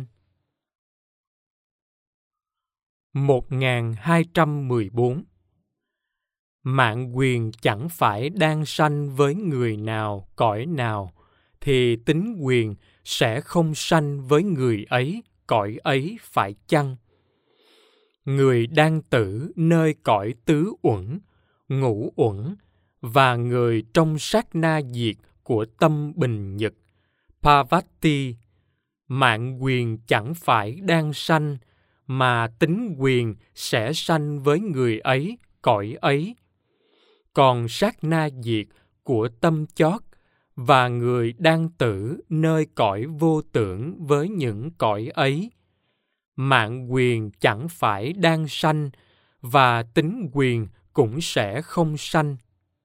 một nghìn hai trăm mười bốn. Mạng quyền chẳng phải đang sanh với người nào, cõi nào, thì tính quyền sẽ không sanh với người ấy, cõi ấy phải chăng? Người đang tử nơi cõi tứ uẩn, ngũ uẩn, và người trong sát na diệt của tâm bình nhật, Pavati, mạng quyền chẳng phải đang sanh, mà tính quyền sẽ sanh với người ấy, cõi ấy. Còn sát na diệt của tâm chót, và người đang tử nơi cõi vô tưởng với những cõi ấy, mạng quyền chẳng phải đang sanh, và tính quyền cũng sẽ không sanh.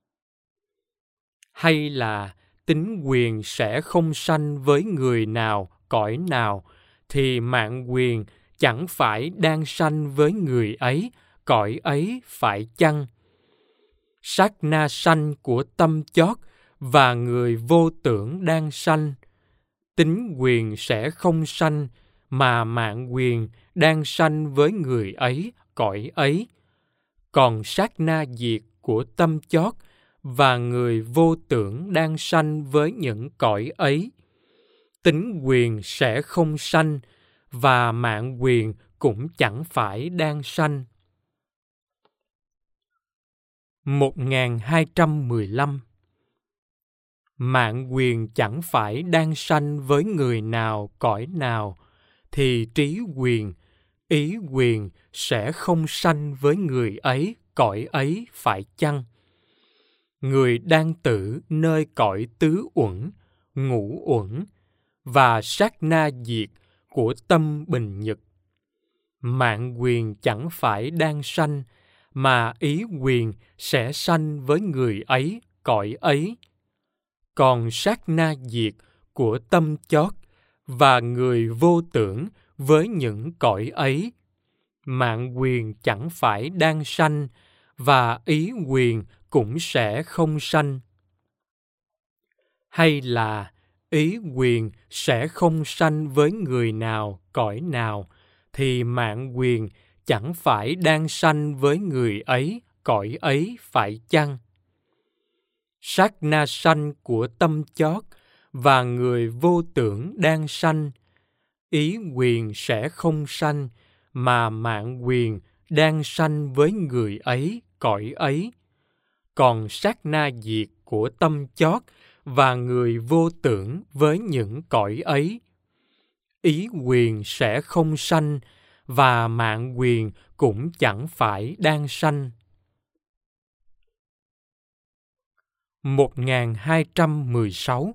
Hay là tính quyền sẽ không sanh với người nào, cõi nào, thì mạng quyền chẳng phải đang sanh với người ấy, cõi ấy phải chăng? Sát na sanh của tâm chót, và người vô tưởng đang sanh, tính quyền sẽ không sanh, mà mạng quyền đang sanh với người ấy, cõi ấy. Còn sát na diệt của tâm chót, và người vô tưởng đang sanh với những cõi ấy, tính quyền sẽ không sanh, và mạng quyền cũng chẳng phải đang sanh. một nghìn hai trăm mười lăm. Mạng quyền chẳng phải đang sanh với người nào, cõi nào, thì trí quyền, ý quyền sẽ không sanh với người ấy, cõi ấy phải chăng? Người đang tử nơi cõi tứ uẩn, ngũ uẩn, và sát na diệt của tâm bình nhật, mạng quyền chẳng phải đang sanh, mà ý quyền sẽ sanh với người ấy, cõi ấy. Còn sát na diệt của tâm chót, và người vô tưởng với những cõi ấy, mạng quyền chẳng phải đang sanh, và ý quyền cũng sẽ không sanh. Hay là ý quyền sẽ không sanh với người nào, cõi nào, thì mạng quyền chẳng phải đang sanh với người ấy, cõi ấy phải chăng? Sát na sanh của tâm chót, và người vô tưởng đang sanh, ý quyền sẽ không sanh, mà mạng quyền đang sanh với người ấy, cõi ấy. Còn sát na diệt của tâm chót, và người vô tưởng với những cõi ấy, ý quyền sẽ không sanh, và mạng quyền cũng chẳng phải đang sanh. một nghìn hai trăm mười sáu.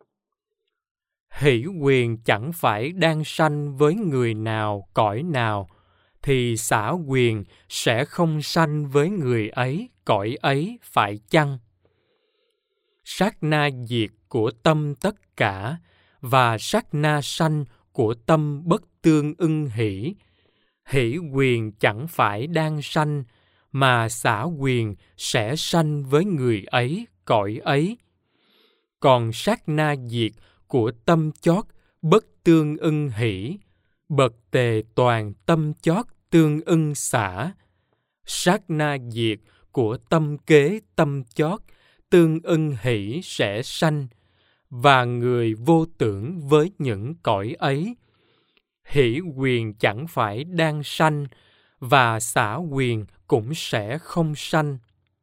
Hỷ quyền chẳng phải đang sanh với người nào, cõi nào, thì xả quyền sẽ không sanh với người ấy, cõi ấy phải chăng? Sát na diệt của tâm tất cả, và sát na sanh của tâm bất tương ưng hỷ, hỷ quyền chẳng phải đang sanh, mà xả quyền sẽ sanh với người ấy, cõi ấy. Còn sát na diệt của tâm chót bất tương ưng hỷ, bậc tề toàn tâm chót tương ưng xả. Sát na diệt của tâm kế tâm chót tương ưng hỷ sẽ sanh, và người vô tưởng với những cõi ấy. Hỷ quyền chẳng phải đang sanh, và xả quyền cũng sẽ không sanh.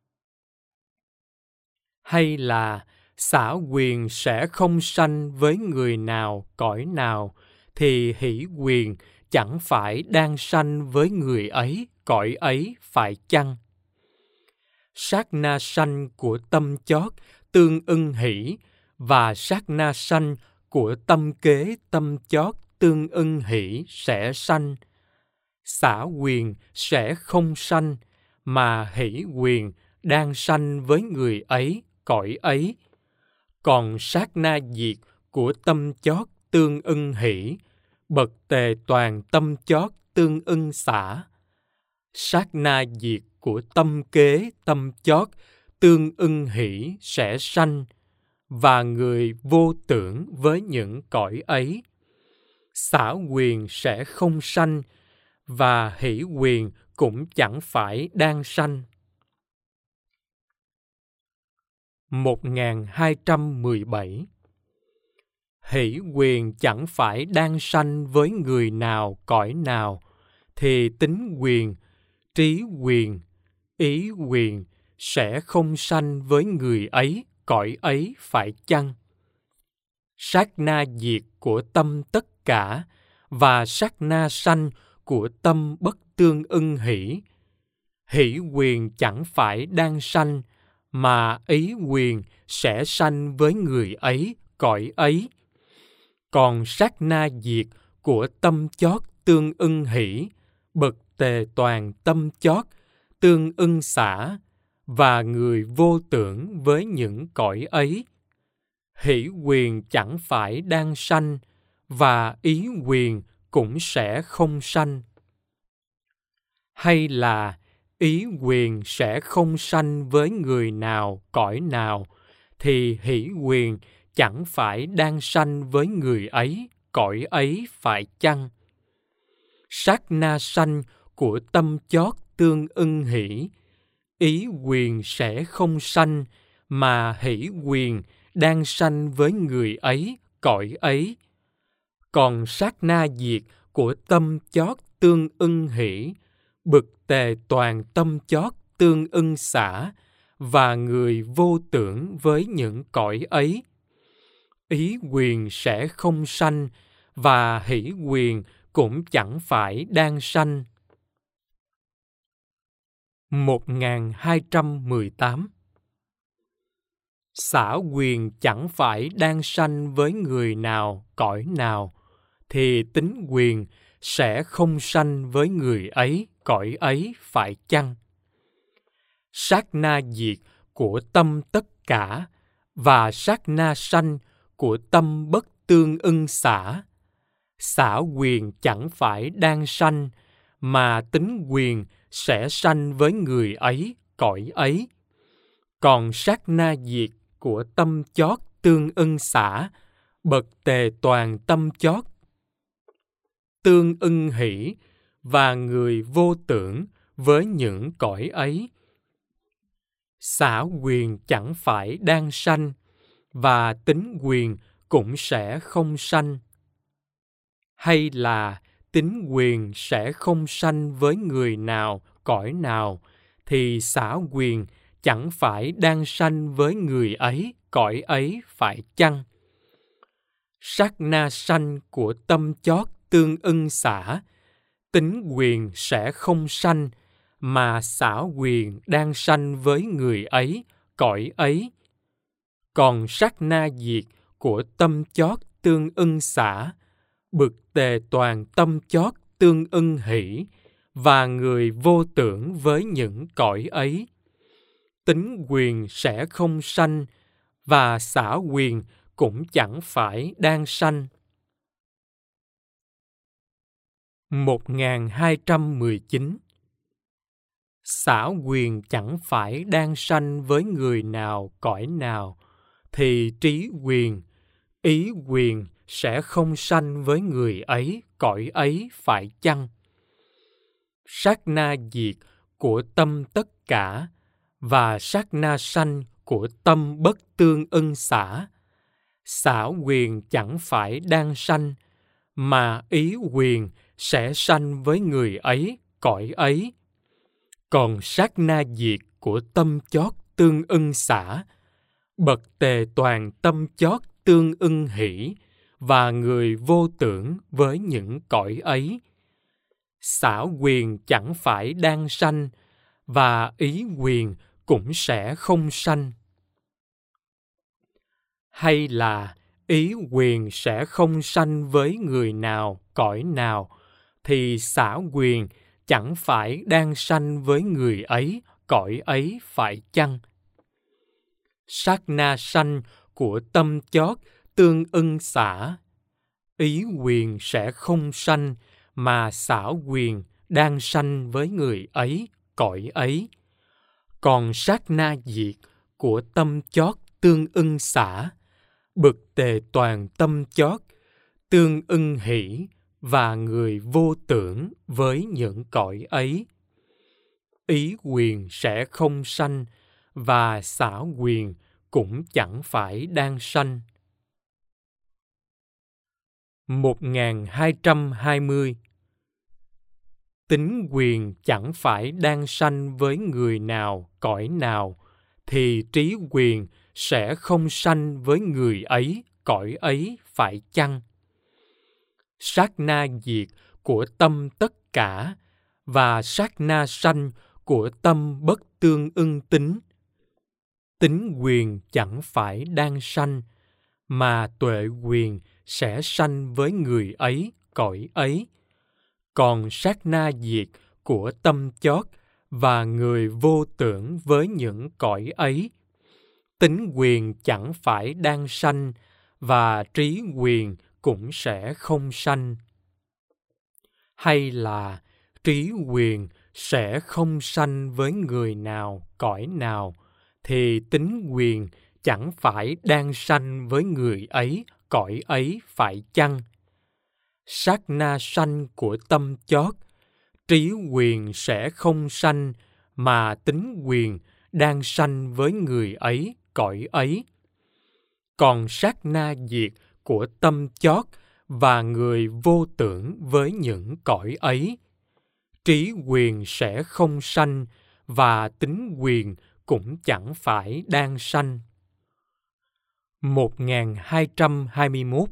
Hay là xả quyền sẽ không sanh với người nào, cõi nào, thì hỷ quyền chẳng phải đang sanh với người ấy, cõi ấy, phải chăng? Sát na sanh của tâm chót tương ưng hỷ, và sát na sanh của tâm kế tâm chót tương ưng hỷ sẽ sanh. Xả quyền sẽ không sanh, mà hỷ quyền đang sanh với người ấy, cõi ấy. Còn sát na diệt của tâm chót tương ưng hỷ, bậc tề toàn tâm chót tương ưng xả. Sát na diệt của tâm kế tâm chót tương ưng hỷ sẽ sanh, và người vô tưởng với những cõi ấy. Xả quyền sẽ không sanh, và hỷ quyền cũng chẳng phải đang sanh. một nghìn hai trăm mười bảy. Hỷ quyền chẳng phải đang sanh với người nào, cõi nào, thì tính quyền, trí quyền, ý quyền sẽ không sanh với người ấy, cõi ấy, phải chăng? Sát na diệt của tâm tất cả, và sát na sanh của tâm bất tương ưng hỷ. Hỷ quyền chẳng phải đang sanh, mà ý quyền sẽ sanh với người ấy, cõi ấy. Còn sát na diệt của tâm chót tương ưng hỷ, bậc tề toàn tâm chót tương ưng xả, và người vô tưởng với những cõi ấy. Hỷ quyền chẳng phải đang sanh, và ý quyền cũng sẽ không sanh. Hay là ý quyền sẽ không sanh với người nào, cõi nào, thì hỷ quyền chẳng phải đang sanh với người ấy, cõi ấy, phải chăng? Sát na sanh của tâm chót tương ưng hỷ, ý quyền sẽ không sanh, mà hỷ quyền đang sanh với người ấy, cõi ấy. Còn sát na diệt của tâm chót tương ưng hỷ, bậc tề toàn tâm chót tương ưng xả, và người vô tưởng với những cõi ấy. Ý quyền sẽ không sanh, và hỷ quyền cũng chẳng phải đang sanh. một nghìn hai trăm mười tám. Xả quyền chẳng phải đang sanh với người nào, cõi nào, thì tính quyền sẽ không sanh với người ấy, cõi ấy, phải chăng? Sát na diệt của tâm tất cả, và sát na sanh của tâm bất tương ưng xả. Xả quyền chẳng phải đang sanh, mà tính quyền sẽ sanh với người ấy, cõi ấy. Còn sát na diệt của tâm chót tương ưng xả, bậc tề toàn tâm chót tương ưng hỷ, và người vô tưởng với những cõi ấy. Xả quyền chẳng phải đang sanh, và tính quyền cũng sẽ không sanh. Hay là tính quyền sẽ không sanh với người nào, cõi nào, thì xả quyền chẳng phải đang sanh với người ấy, cõi ấy, phải chăng? Sát na sanh của tâm chót tương ưng xả, tính quyền sẽ không sanh, mà xả quyền đang sanh với người ấy, cõi ấy. Còn sát na diệt của tâm chót tương ưng xả, bậc tề toàn tâm chót tương ưng hỷ, và người vô tưởng với những cõi ấy. Tính quyền sẽ không sanh, và xả quyền cũng chẳng phải đang sanh. một nghìn hai trăm mười chín. Xả quyền chẳng phải đang sanh với người nào, cõi nào, thì trí quyền, ý quyền sẽ không sanh với người ấy, cõi ấy, phải chăng? Sát na diệt của tâm tất cả, và sát na sanh của tâm bất tương ưng xả. Xả quyền chẳng phải đang sanh, mà ý quyền sẽ sanh với người ấy, cõi ấy. Còn sát na diệt của tâm chót tương ưng xả, bậc tề toàn tâm chót tương ưng hỷ, và người vô tưởng với những cõi ấy. Xả quyền chẳng phải đang sanh, và ý quyền cũng sẽ không sanh. Hay là ý quyền sẽ không sanh với người nào, cõi nào, thì xả quyền chẳng phải đang sanh với người ấy, cõi ấy phải chăng? Sát na sanh của tâm chót tương ưng xả, ý quyền sẽ không sanh, mà xả quyền đang sanh với người ấy, cõi ấy. Còn sát na diệt của tâm chót tương ưng xả, bậc tề toàn tâm chót tương ưng hỷ, và người vô tưởng với những cõi ấy. Ý quyền sẽ không sanh, và xả quyền cũng chẳng phải đang sanh. một nghìn hai trăm hai mươi. Tính quyền chẳng phải đang sanh với người nào, cõi nào, thì trí quyền sẽ không sanh với người ấy, cõi ấy phải chăng? Sát na diệt của tâm tất cả, và sát na sanh của tâm bất tương ưng tính. Tính quyền chẳng phải đang sanh, mà tuệ quyền sẽ sanh với người ấy, cõi ấy. Còn sát na diệt của tâm chót và người vô tưởng với những cõi ấy, tính quyền chẳng phải đang sanh, và trí quyền cũng sẽ không sanh. Hay là trí quyền sẽ không sanh với người nào, cõi nào, thì tính quyền chẳng phải đang sanh với người ấy, cõi ấy phải chăng? Sát na sanh của tâm chót, trí quyền sẽ không sanh, mà tính quyền đang sanh với người ấy, cõi ấy. Còn sát na diệt của tâm chót và người vô tưởng với những cõi ấy, trí quyền sẽ không sanh, và tính quyền cũng chẳng phải đang sanh. một nghìn hai trăm hai mươi mốt.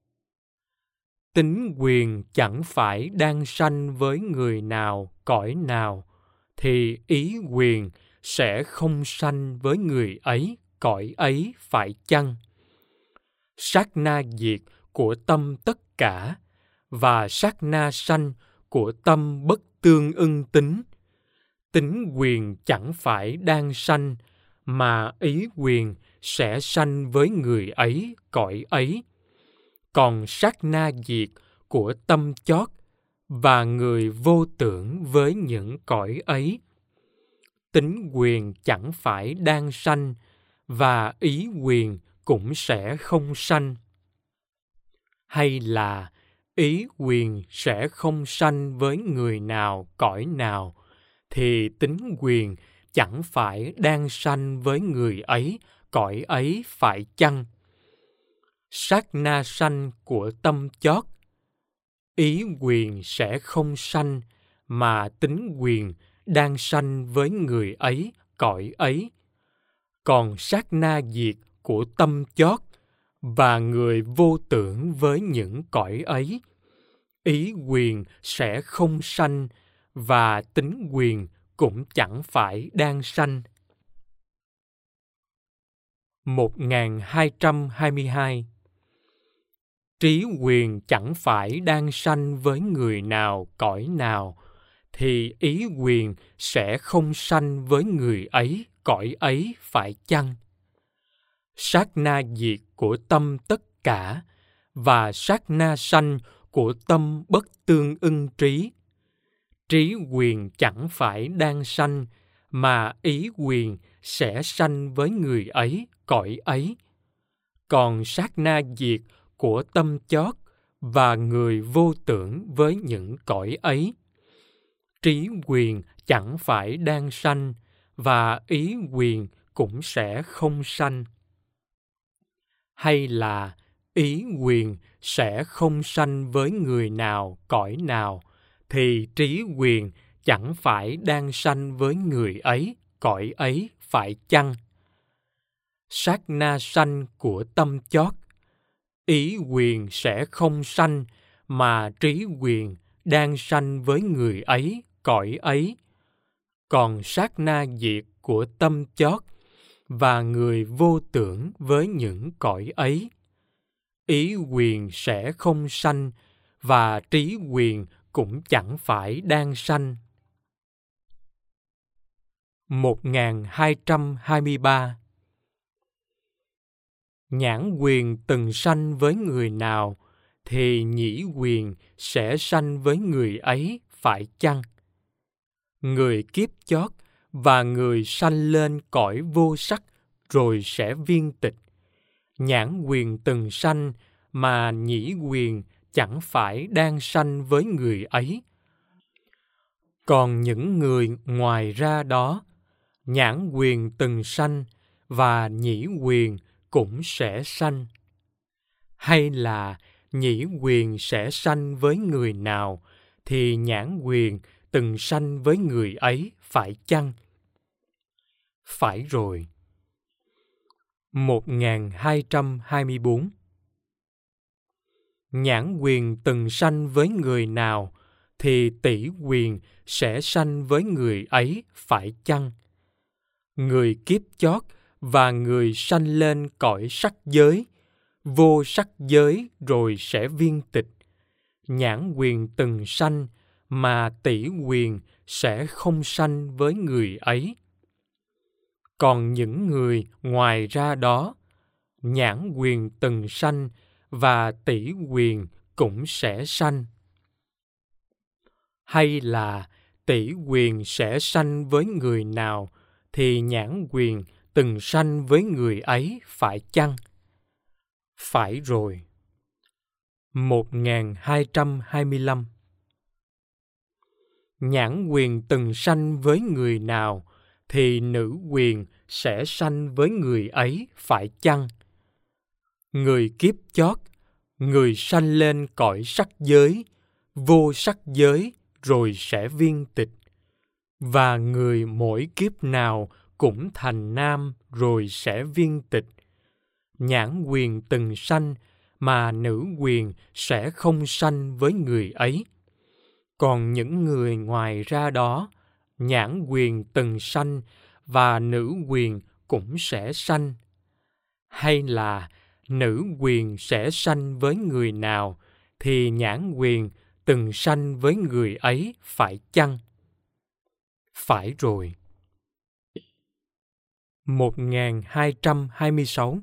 Tính quyền chẳng phải đang sanh với người nào, cõi nào, thì ý quyền sẽ không sanh với người ấy, cõi ấy phải chăng? Sát na diệt của tâm tất cả, và sát na sanh của tâm bất tương ưng tính. Tính quyền chẳng phải đang sanh, mà ý quyền sẽ sanh với người ấy, cõi ấy. Còn sát na diệt của tâm chót và người vô tưởng với những cõi ấy, tính quyền chẳng phải đang sanh, và ý quyền cũng sẽ không sanh. Hay là ý quyền sẽ không sanh với người nào, cõi nào, thì tính quyền chẳng phải đang sanh với người ấy, cõi ấy phải chăng? Sát na sanh của tâm chót, ý quyền sẽ không sanh, mà tính quyền đang sanh với người ấy, cõi ấy. Còn sát na diệt của tâm chót và người vô tưởng với những cõi ấy, ý quyền sẽ không sanh, và tính quyền cũng chẳng phải đang sanh. một nghìn hai trăm hai mươi hai. Trí quyền chẳng phải đang sanh với người nào, cõi nào, thì ý quyền sẽ không sanh với người ấy, cõi ấy phải chăng? Sát na diệt của tâm tất cả, và sát na sanh của tâm bất tương ưng trí. Trí quyền chẳng phải đang sanh, mà ý quyền sẽ sanh với người ấy, cõi ấy. Còn sát na diệt của tâm chót và người vô tưởng với những cõi ấy, trí quyền chẳng phải đang sanh, và ý quyền cũng sẽ không sanh. hay là ý quyền sẽ không sanh với người nào cõi nào, thì trí quyền chẳng phải đang sanh với người ấy cõi ấy, phải chăng? Sát na sanh của tâm chót, ý quyền sẽ không sanh, mà trí quyền đang sanh với người ấy cõi ấy. Còn sát na diệt của tâm chót, và người vô tưởng với những cõi ấy, ý quyền sẽ không sanh, và trí quyền cũng chẳng phải đang sanh. một nghìn hai trăm hai mươi ba. Nhãn quyền từng sanh với người nào, thì nhĩ quyền sẽ sanh với người ấy, phải chăng? Người kiếp chót và người sanh lên cõi vô sắc rồi sẽ viên tịch. Nhãn quyền từng sanh, mà nhĩ quyền chẳng phải đang sanh với người ấy. Còn những người ngoài ra đó, nhãn quyền từng sanh, và nhĩ quyền cũng sẽ sanh. Hay là nhĩ quyền sẽ sanh với người nào, thì nhãn quyền từng sanh với người ấy, phải chăng? Phải rồi. một nghìn hai trăm hai mươi bốn. Nhãn quyền từng sanh với người nào, thì tỷ quyền sẽ sanh với người ấy, phải chăng? Người kiếp chót và người sanh lên cõi sắc giới, vô sắc giới rồi sẽ viên tịch. Nhãn quyền từng sanh, mà tỷ quyền sẽ không sanh với người ấy. Còn những người ngoài ra đó, nhãn quyền từng sanh, và tỷ quyền cũng sẽ sanh. Hay là tỷ quyền sẽ sanh với người nào, thì nhãn quyền từng sanh với người ấy, phải chăng? Phải rồi. một nghìn hai trăm hai mươi lăm. Nhãn quyền từng sanh với người nào, thì nữ quyền sẽ sanh với người ấy, phải chăng? Người kiếp chót, người sanh lên cõi sắc giới, vô sắc giới rồi sẽ viên tịch. Và người mỗi kiếp nào cũng thành nam rồi sẽ viên tịch. Nhãn quyền từng sanh, mà nữ quyền sẽ không sanh với người ấy. Còn những người ngoài ra đó, nhãn quyền từng sanh, và nữ quyền cũng sẽ sanh. Hay là nữ quyền sẽ sanh với người nào, thì nhãn quyền từng sanh với người ấy, phải chăng? Phải rồi. một nghìn hai trăm hai mươi sáu.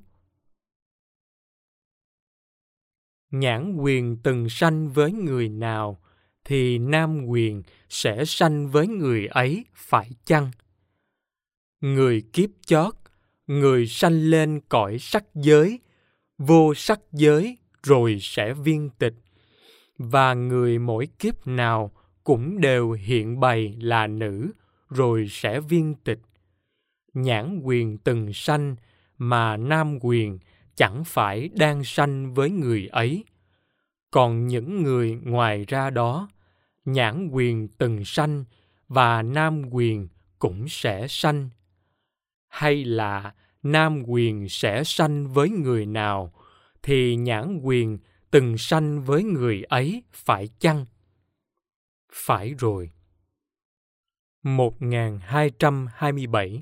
Nhãn quyền từng sanh với người nào, thì nam quyền sẽ sanh với người ấy, phải chăng? Người kiếp chót, người sanh lên cõi sắc giới, vô sắc giới rồi sẽ viên tịch. Và người mỗi kiếp nào cũng đều hiện bày là nữ rồi sẽ viên tịch. Nhãn quyền từng sanh, mà nam quyền chẳng phải đang sanh với người ấy. Còn những người ngoài ra đó, nhãn quyền từng sanh, và nam quyền cũng sẽ sanh. Hay là nam quyền sẽ sanh với người nào, thì nhãn quyền từng sanh với người ấy, phải chăng? Phải rồi. một nghìn hai trăm hai mươi bảy.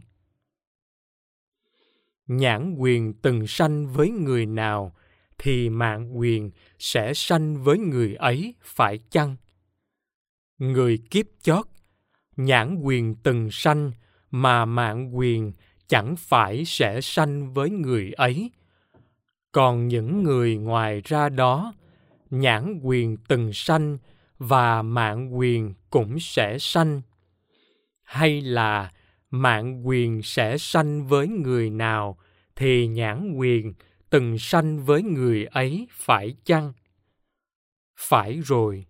Nhãn quyền từng sanh với người nào, thì mạng quyền sẽ sanh với người ấy, phải chăng? Người kiếp chót, nhãn quyền từng sanh, mà mạng quyền chẳng phải sẽ sanh với người ấy. Còn những người ngoài ra đó, nhãn quyền từng sanh, và mạng quyền cũng sẽ sanh. Hay là mạng quyền sẽ sanh với người nào, thì nhãn quyền từng sanh với người ấy, phải chăng? Phải rồi.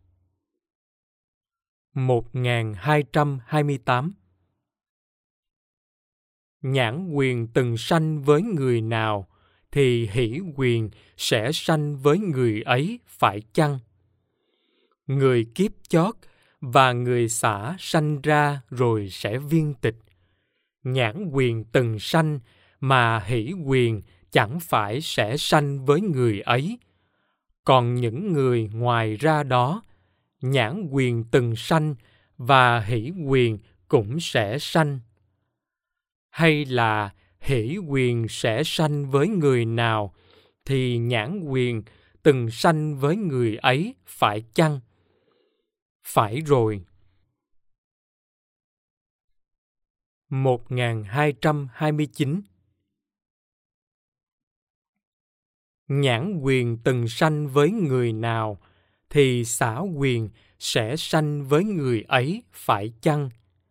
một nghìn hai trăm hai mươi tám. Nhãn quyền từng sanh với người nào, thì hỷ quyền sẽ sanh với người ấy, phải chăng? Người kiếp chót và người xả sanh ra rồi sẽ viên tịch. Nhãn quyền từng sanh mà hỷ quyền chẳng phải sẽ sanh với người ấy. Còn những người ngoài ra đó, nhãn quyền từng sanh và hỷ quyền cũng sẽ sanh. Hay là hỷ quyền sẽ sanh với người nào thì nhãn quyền từng sanh với người ấy, phải chăng? Phải rồi. một nghìn hai trăm hai mươi chín. Nhãn quyền từng sanh với người nào thì xả quyền sẽ sanh với người ấy, phải chăng?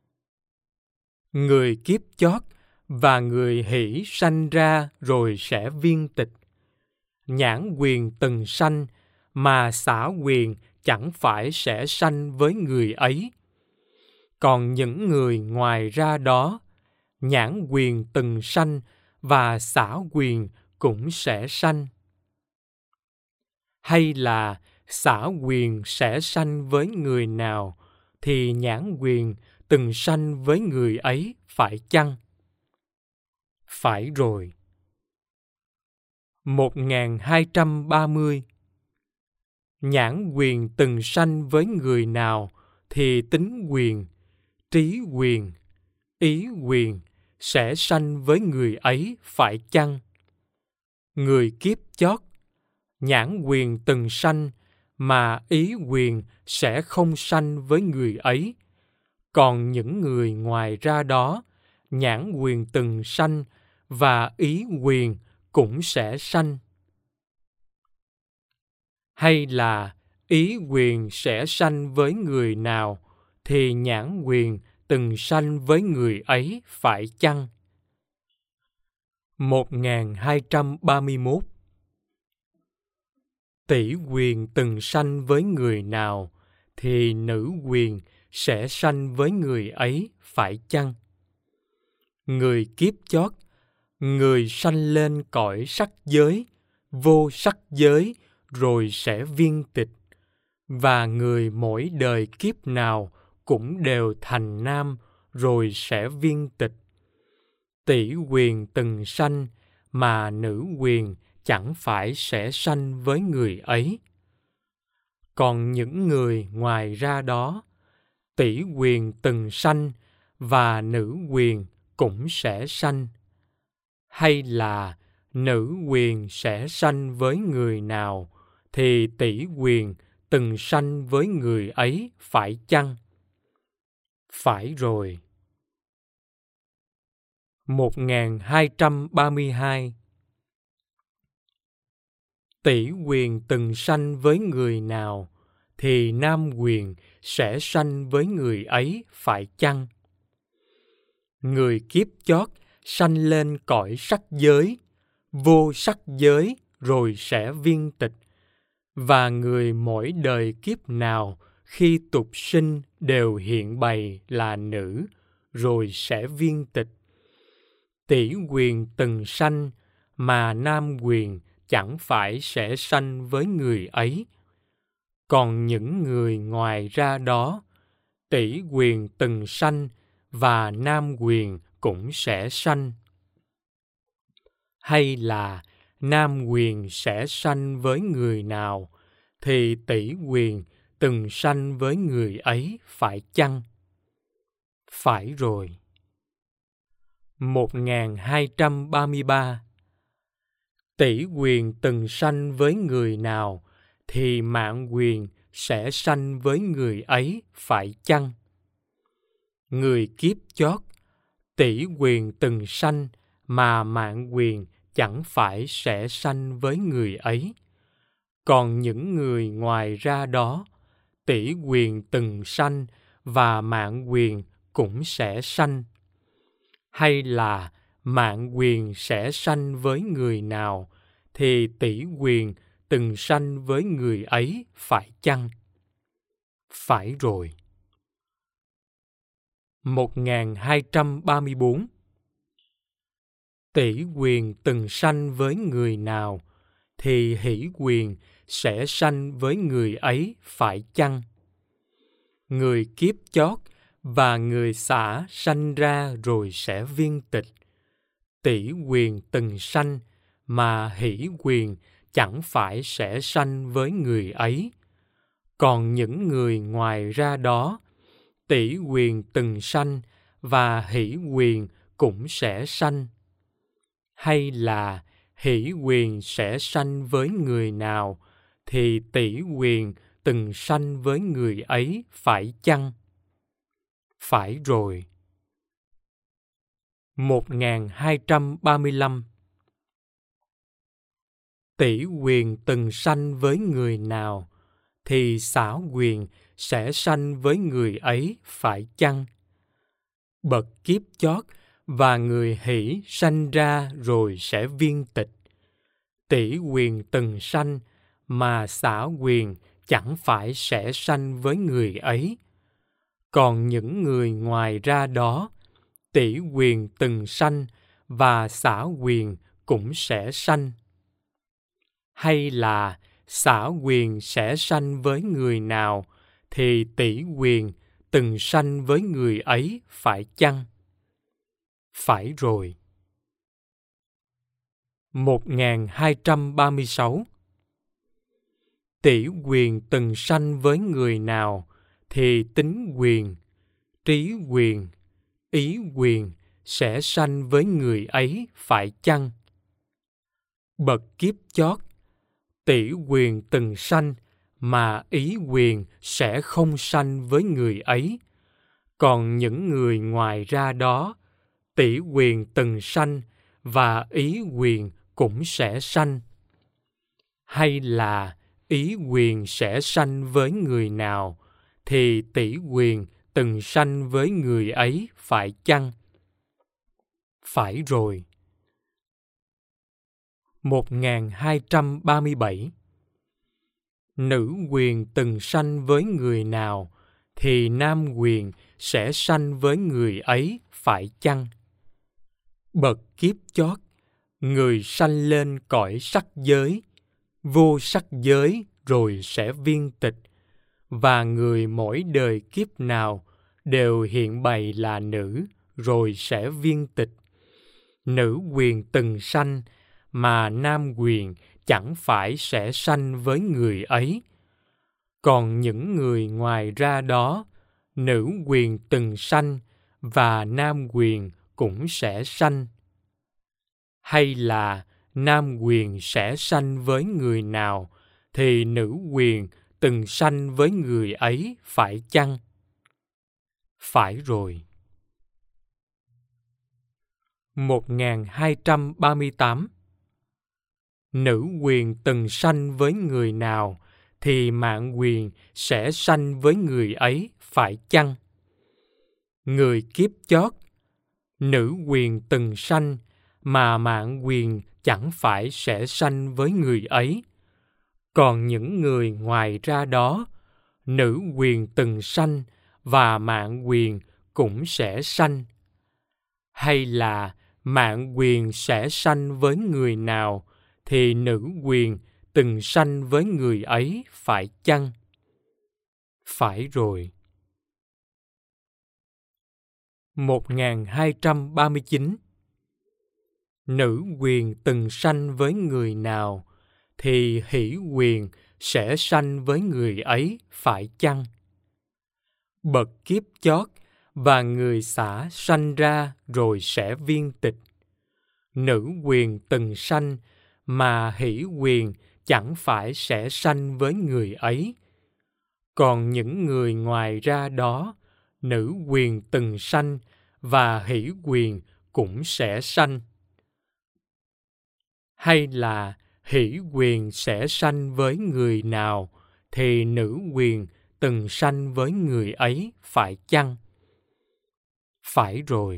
Người kiếp chót và người hỷ sanh ra rồi sẽ viên tịch. Nhãn quyền từng sanh mà xả quyền chẳng phải sẽ sanh với người ấy. Còn những người ngoài ra đó, nhãn quyền từng sanh và xả quyền cũng sẽ sanh. Hay là xả quyền sẽ sanh với người nào thì nhãn quyền từng sanh với người ấy, phải chăng? Phải rồi. một nghìn hai trăm ba mươi. Nhãn quyền từng sanh với người nào thì tính quyền, trí quyền, ý quyền sẽ sanh với người ấy, phải chăng? Người kiếp chót, nhãn quyền từng sanh mà ý quyền sẽ không sanh với người ấy. Còn những người ngoài ra đó, nhãn quyền từng sanh và ý quyền cũng sẽ sanh. Hay là ý quyền sẽ sanh với người nào thì nhãn quyền từng sanh với người ấy, phải chăng? một nghìn hai trăm ba mươi mốt. Tỷ quyền từng sanh với người nào thì nữ quyền sẽ sanh với người ấy, phải chăng? Người kiếp chót, người sanh lên cõi sắc giới, vô sắc giới rồi sẽ viên tịch. Và người mỗi đời kiếp nào cũng đều thành nam rồi sẽ viên tịch. Tỷ quyền từng sanh mà nữ quyền chẳng phải sẽ sanh với người ấy. Còn những người ngoài ra đó, tỷ quyền từng sanh và nữ quyền cũng sẽ sanh. Hay là nữ quyền sẽ sanh với người nào thì tỷ quyền từng sanh với người ấy, phải chăng? Phải rồi. một nghìn hai trăm ba mươi hai. Tỷ quyền từng sanh với người nào thì nam quyền sẽ sanh với người ấy, phải chăng? Người kiếp chót sanh lên cõi sắc giới, vô sắc giới rồi sẽ viên tịch. Và người mỗi đời kiếp nào khi tục sinh đều hiện bày là nữ, rồi sẽ viên tịch. Tỷ quyền từng sanh mà nam quyền chẳng phải sẽ sanh với người ấy. Còn những người ngoài ra đó, tỷ quyền từng sanh và nam quyền cũng sẽ sanh. Hay là nam quyền sẽ sanh với người nào thì tỷ quyền từng sanh với người ấy, phải chăng? Phải rồi. một nghìn hai trăm ba mươi ba. Tỷ quyền từng sanh với người nào thì mạng quyền sẽ sanh với người ấy, phải chăng? Người kiếp chót, tỷ quyền từng sanh mà mạng quyền chẳng phải sẽ sanh với người ấy. Còn những người ngoài ra đó, tỷ quyền từng sanh và mạng quyền cũng sẽ sanh. Hay là mạng quyền sẽ sanh với người nào thì tỷ quyền từng sanh với người ấy, phải chăng? Phải rồi. một nghìn hai trăm ba mươi bốn. Tỷ quyền từng sanh với người nào, thì hỷ quyền sẽ sanh với người ấy, phải chăng? Người kiếp chót và người xả sanh ra rồi sẽ viên tịch. Tỷ quyền từng sanh mà hỷ quyền chẳng phải sẽ sanh với người ấy. Còn những người ngoài ra đó, tỷ quyền từng sanh và hỷ quyền cũng sẽ sanh. Hay là hỷ quyền sẽ sanh với người nào, thì tỷ quyền từng sanh với người ấy, phải chăng? Phải rồi. một nghìn hai trăm ba mươi lăm. Tỷ quyền từng sanh với người nào, thì xả quyền sẽ sanh với người ấy, phải chăng? Bậc kiếp chót và người hỷ sanh ra rồi sẽ viên tịch. Tỷ quyền từng sanh mà xả quyền chẳng phải sẽ sanh với người ấy. Còn những người ngoài ra đó, tỷ quyền từng sanh và xả quyền cũng sẽ sanh. Hay là xả quyền sẽ sanh với người nào, thì tỷ quyền từng sanh với người ấy, phải chăng? Phải rồi. một nghìn hai trăm ba mươi sáu. Tỷ quyền từng sanh với người nào, thì tính quyền, trí quyền, ý quyền sẽ sanh với người ấy, phải chăng? Bậc kiếp chót, tỷ quyền từng sanh mà ý quyền sẽ không sanh với người ấy. Còn những người ngoài ra đó, tỷ quyền từng sanh và ý quyền cũng sẽ sanh. Hay là ý quyền sẽ sanh với người nào, thì tỷ quyền từng sanh với người ấy, phải chăng? Phải rồi. một nghìn hai trăm ba mươi bảy. Nữ quyền từng sanh với người nào, thì nam quyền sẽ sanh với người ấy, phải chăng? Bậc kiếp chót, người sanh lên cõi sắc giới, vô sắc giới rồi sẽ viên tịch, và người mỗi đời kiếp nào đều hiện bày là nữ rồi sẽ viên tịch. Nữ quyền từng sanh mà nam quyền chẳng phải sẽ sanh với người ấy. Còn những người ngoài ra đó, nữ quyền từng sanh và nam quyền cũng sẽ sanh. Hay là nam quyền sẽ sanh với người nào, thì nữ quyền từng sanh với người ấy, phải chăng? Phải rồi. một nghìn hai trăm ba mươi tám. Nữ quyền từng sanh với người nào, thì mạn quyền sẽ sanh với người ấy, phải chăng? Người kiếp chót, nữ quyền từng sanh mà mạn quyền chẳng phải sẽ sanh với người ấy. Còn những người ngoài ra đó, nữ quyền từng sanh và mạn quyền cũng sẽ sanh. Hay là mạn quyền sẽ sanh với người nào, thì nữ quyền từng sanh với người ấy, phải chăng? Phải rồi. một nghìn hai trăm ba mươi chín. Nữ quyền từng sanh với người nào, thì hỷ quyền sẽ sanh với người ấy, phải chăng? Bậc kiếp chót và người xả sanh ra rồi sẽ viên tịch. Nữ quyền từng sanh mà hỷ quyền chẳng phải sẽ sanh với người ấy. Còn những người ngoài ra đó, nữ quyền từng sanh và hỷ quyền cũng sẽ sanh. Hay là hỷ quyền sẽ sanh với người nào, thì nữ quyền từng sanh với người ấy, phải chăng? Phải rồi.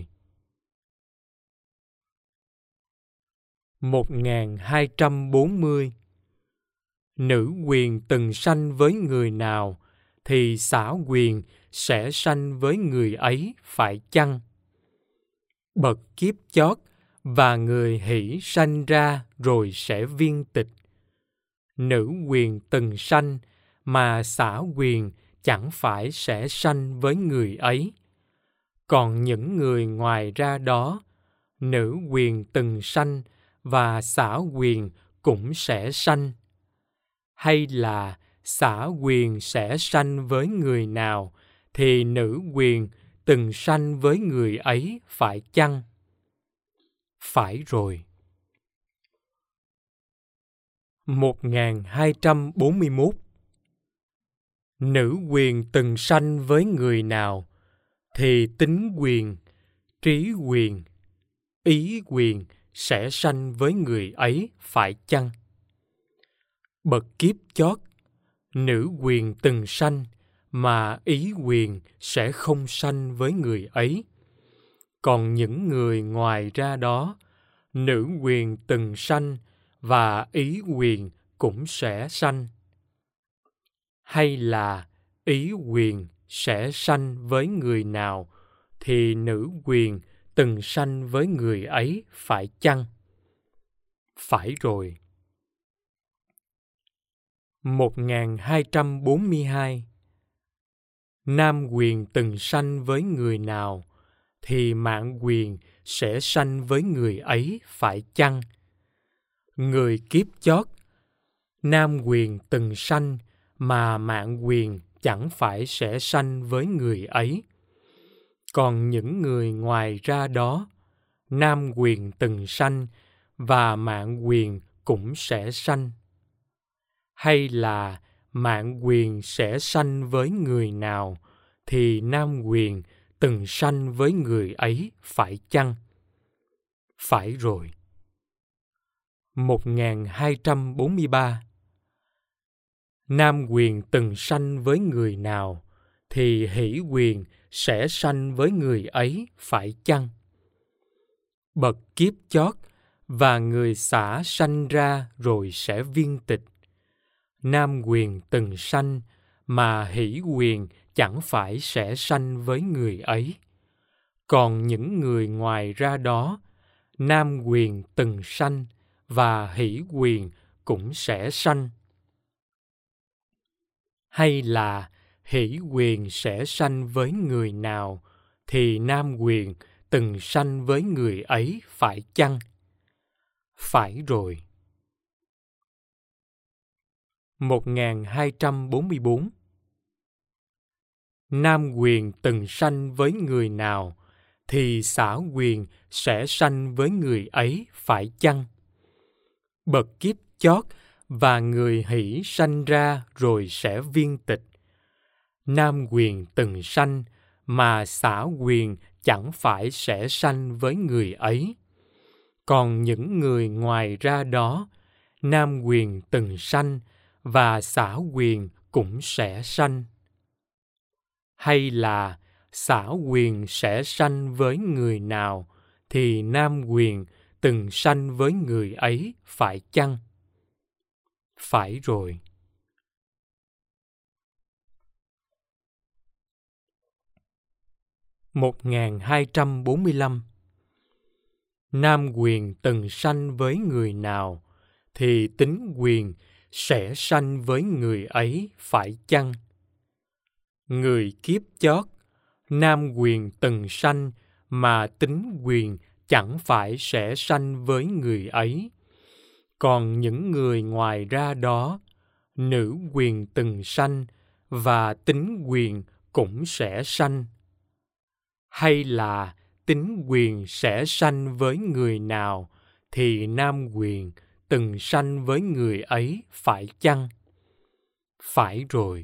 một nghìn hai trăm bốn mươi. Nữ quyền từng sanh với người nào, thì xả quyền sẽ sanh với người ấy, phải chăng? Bậc kiếp chót và người hỷ sanh ra rồi sẽ viên tịch. Nữ quyền từng sanh, mà xả quyền chẳng phải sẽ sanh với người ấy. Còn những người ngoài ra đó, nữ quyền từng sanh và xả quyền cũng sẽ sanh. Hay là xả quyền sẽ sanh với người nào, thì nữ quyền từng sanh với người ấy phải chăng? Phải rồi. một nghìn hai trăm bốn mươi mốt. Nữ quyền từng sanh với người nào, thì tính quyền, trí quyền, ý quyền sẽ sanh với người ấy phải chăng? Bậc kiếp chót, nữ quyền từng sanh, mà ý quyền sẽ không sanh với người ấy. Còn những người ngoài ra đó, nữ quyền từng sanh và ý quyền cũng sẽ sanh. Hay là ý quyền sẽ sanh với người nào, thì nữ quyền từng sanh với người ấy phải chăng? Phải rồi. một nghìn hai trăm bốn mươi hai. Nam quyền từng sanh với người nào, thì mạn quyền sẽ sanh với người ấy phải chăng? Người kiếp chót, nam quyền từng sanh, mà mạn quyền chẳng phải sẽ sanh với người ấy. Còn những người ngoài ra đó, nam quyền từng sanh, và mạn quyền cũng sẽ sanh. Hay là mạn quyền sẽ sanh với người nào, thì nam quyền từng sanh với người ấy phải chăng? Phải rồi. một nghìn hai trăm bốn mươi ba. Nam quyền từng sanh với người nào, thì hỷ quyền sẽ sanh với người ấy phải chăng? Bậc kiếp chót và người xả sanh ra rồi sẽ viên tịch. Nam quyền từng sanh, mà hỷ quyền chẳng phải sẽ sanh với người ấy. Còn những người ngoài ra đó, nam quyền từng sanh và hỷ quyền cũng sẽ sanh. Hay là hỷ quyền sẽ sanh với người nào, thì nam quyền từng sanh với người ấy phải chăng? Phải rồi. một nghìn hai trăm bốn mươi bốn. Nam quyền từng sanh với người nào, thì xả quyền sẽ sanh với người ấy phải chăng? Bậc kiếp chót và người hỷ sanh ra rồi sẽ viên tịch. Nam quyền từng sanh, mà xả quyền chẳng phải sẽ sanh với người ấy. Còn những người ngoài ra đó, nam quyền từng sanh và xả quyền cũng sẽ sanh. Hay là xả quyền sẽ sanh với người nào, thì nam quyền từng sanh với người ấy phải chăng? Phải rồi. một nghìn hai trăm bốn mươi lăm. Nam quyền từng sanh với người nào, thì tính quyền sẽ sanh với người ấy phải chăng? Người kiếp chót, nam quyền từng sanh, mà tính quyền chẳng phải sẽ sanh với người ấy. Còn những người ngoài ra đó, nữ quyền từng sanh, và tính quyền cũng sẽ sanh. Hay là tính quyền sẽ sanh với người nào, thì nam quyền từng sanh với người ấy phải chăng? Phải rồi.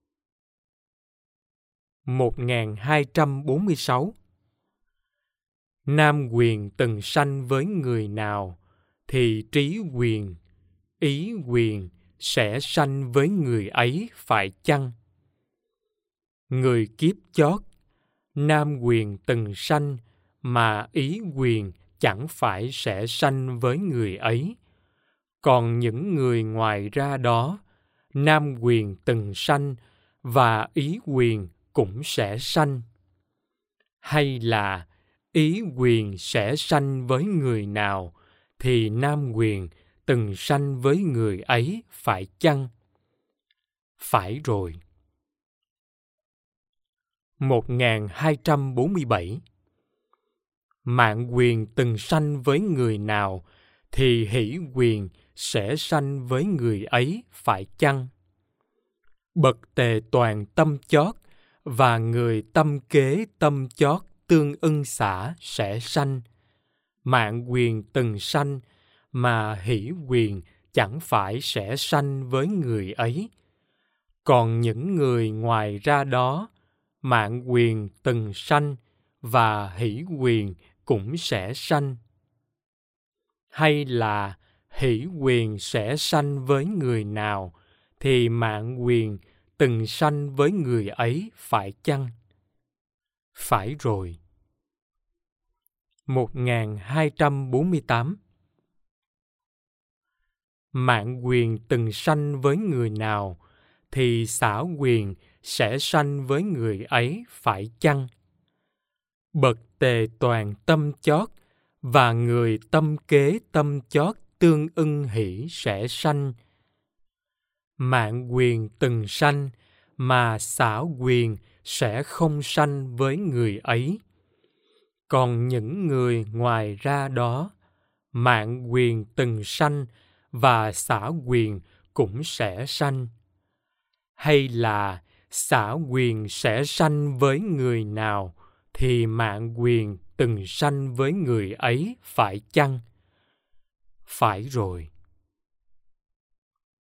một nghìn hai trăm bốn mươi sáu. Nam quyền từng sanh với người nào, thì trí quyền, ý quyền sẽ sanh với người ấy phải chăng? Người kiếp chót, nam quyền từng sanh, mà ý quyền chẳng phải sẽ sanh với người ấy. Còn những người ngoài ra đó, nam quyền từng sanh, và ý quyền cũng sẽ sanh. Hay là ý quyền sẽ sanh với người nào, thì nam quyền từng sanh với người ấy, phải chăng? Phải rồi. một nghìn hai trăm bốn mươi bảy. Mạn quyền từng sanh với người nào, thì hỷ quyền sẽ sanh với người ấy, phải chăng? Bậc tề toàn tâm chót và người tâm kế tâm chót tương ưng xả sẽ sanh. Mạn quyền từng sanh, mà hỷ quyền chẳng phải sẽ sanh với người ấy. Còn những người ngoài ra đó, mạn quyền từng sanh và hỷ quyền cũng sẽ sanh. Hay là hỷ quyền sẽ sanh với người nào, thì mạn quyền từng sanh với người ấy, phải chăng? Phải rồi. một nghìn hai trăm bốn mươi tám. Mạn quyền từng sanh với người nào, thì xả quyền sẽ sanh với người ấy, phải chăng? Bậc tề toàn tâm chót và người tâm kế tâm chót tương ưng hỷ sẽ sanh. Mạn quyền từng sanh, mà xả quyền sẽ không sanh với người ấy. Còn những người ngoài ra đó, mạn quyền từng sanh và xả quyền cũng sẽ sanh. Hay là xả quyền sẽ sanh với người nào, thì mạn quyền từng sanh với người ấy, phải chăng? Phải rồi.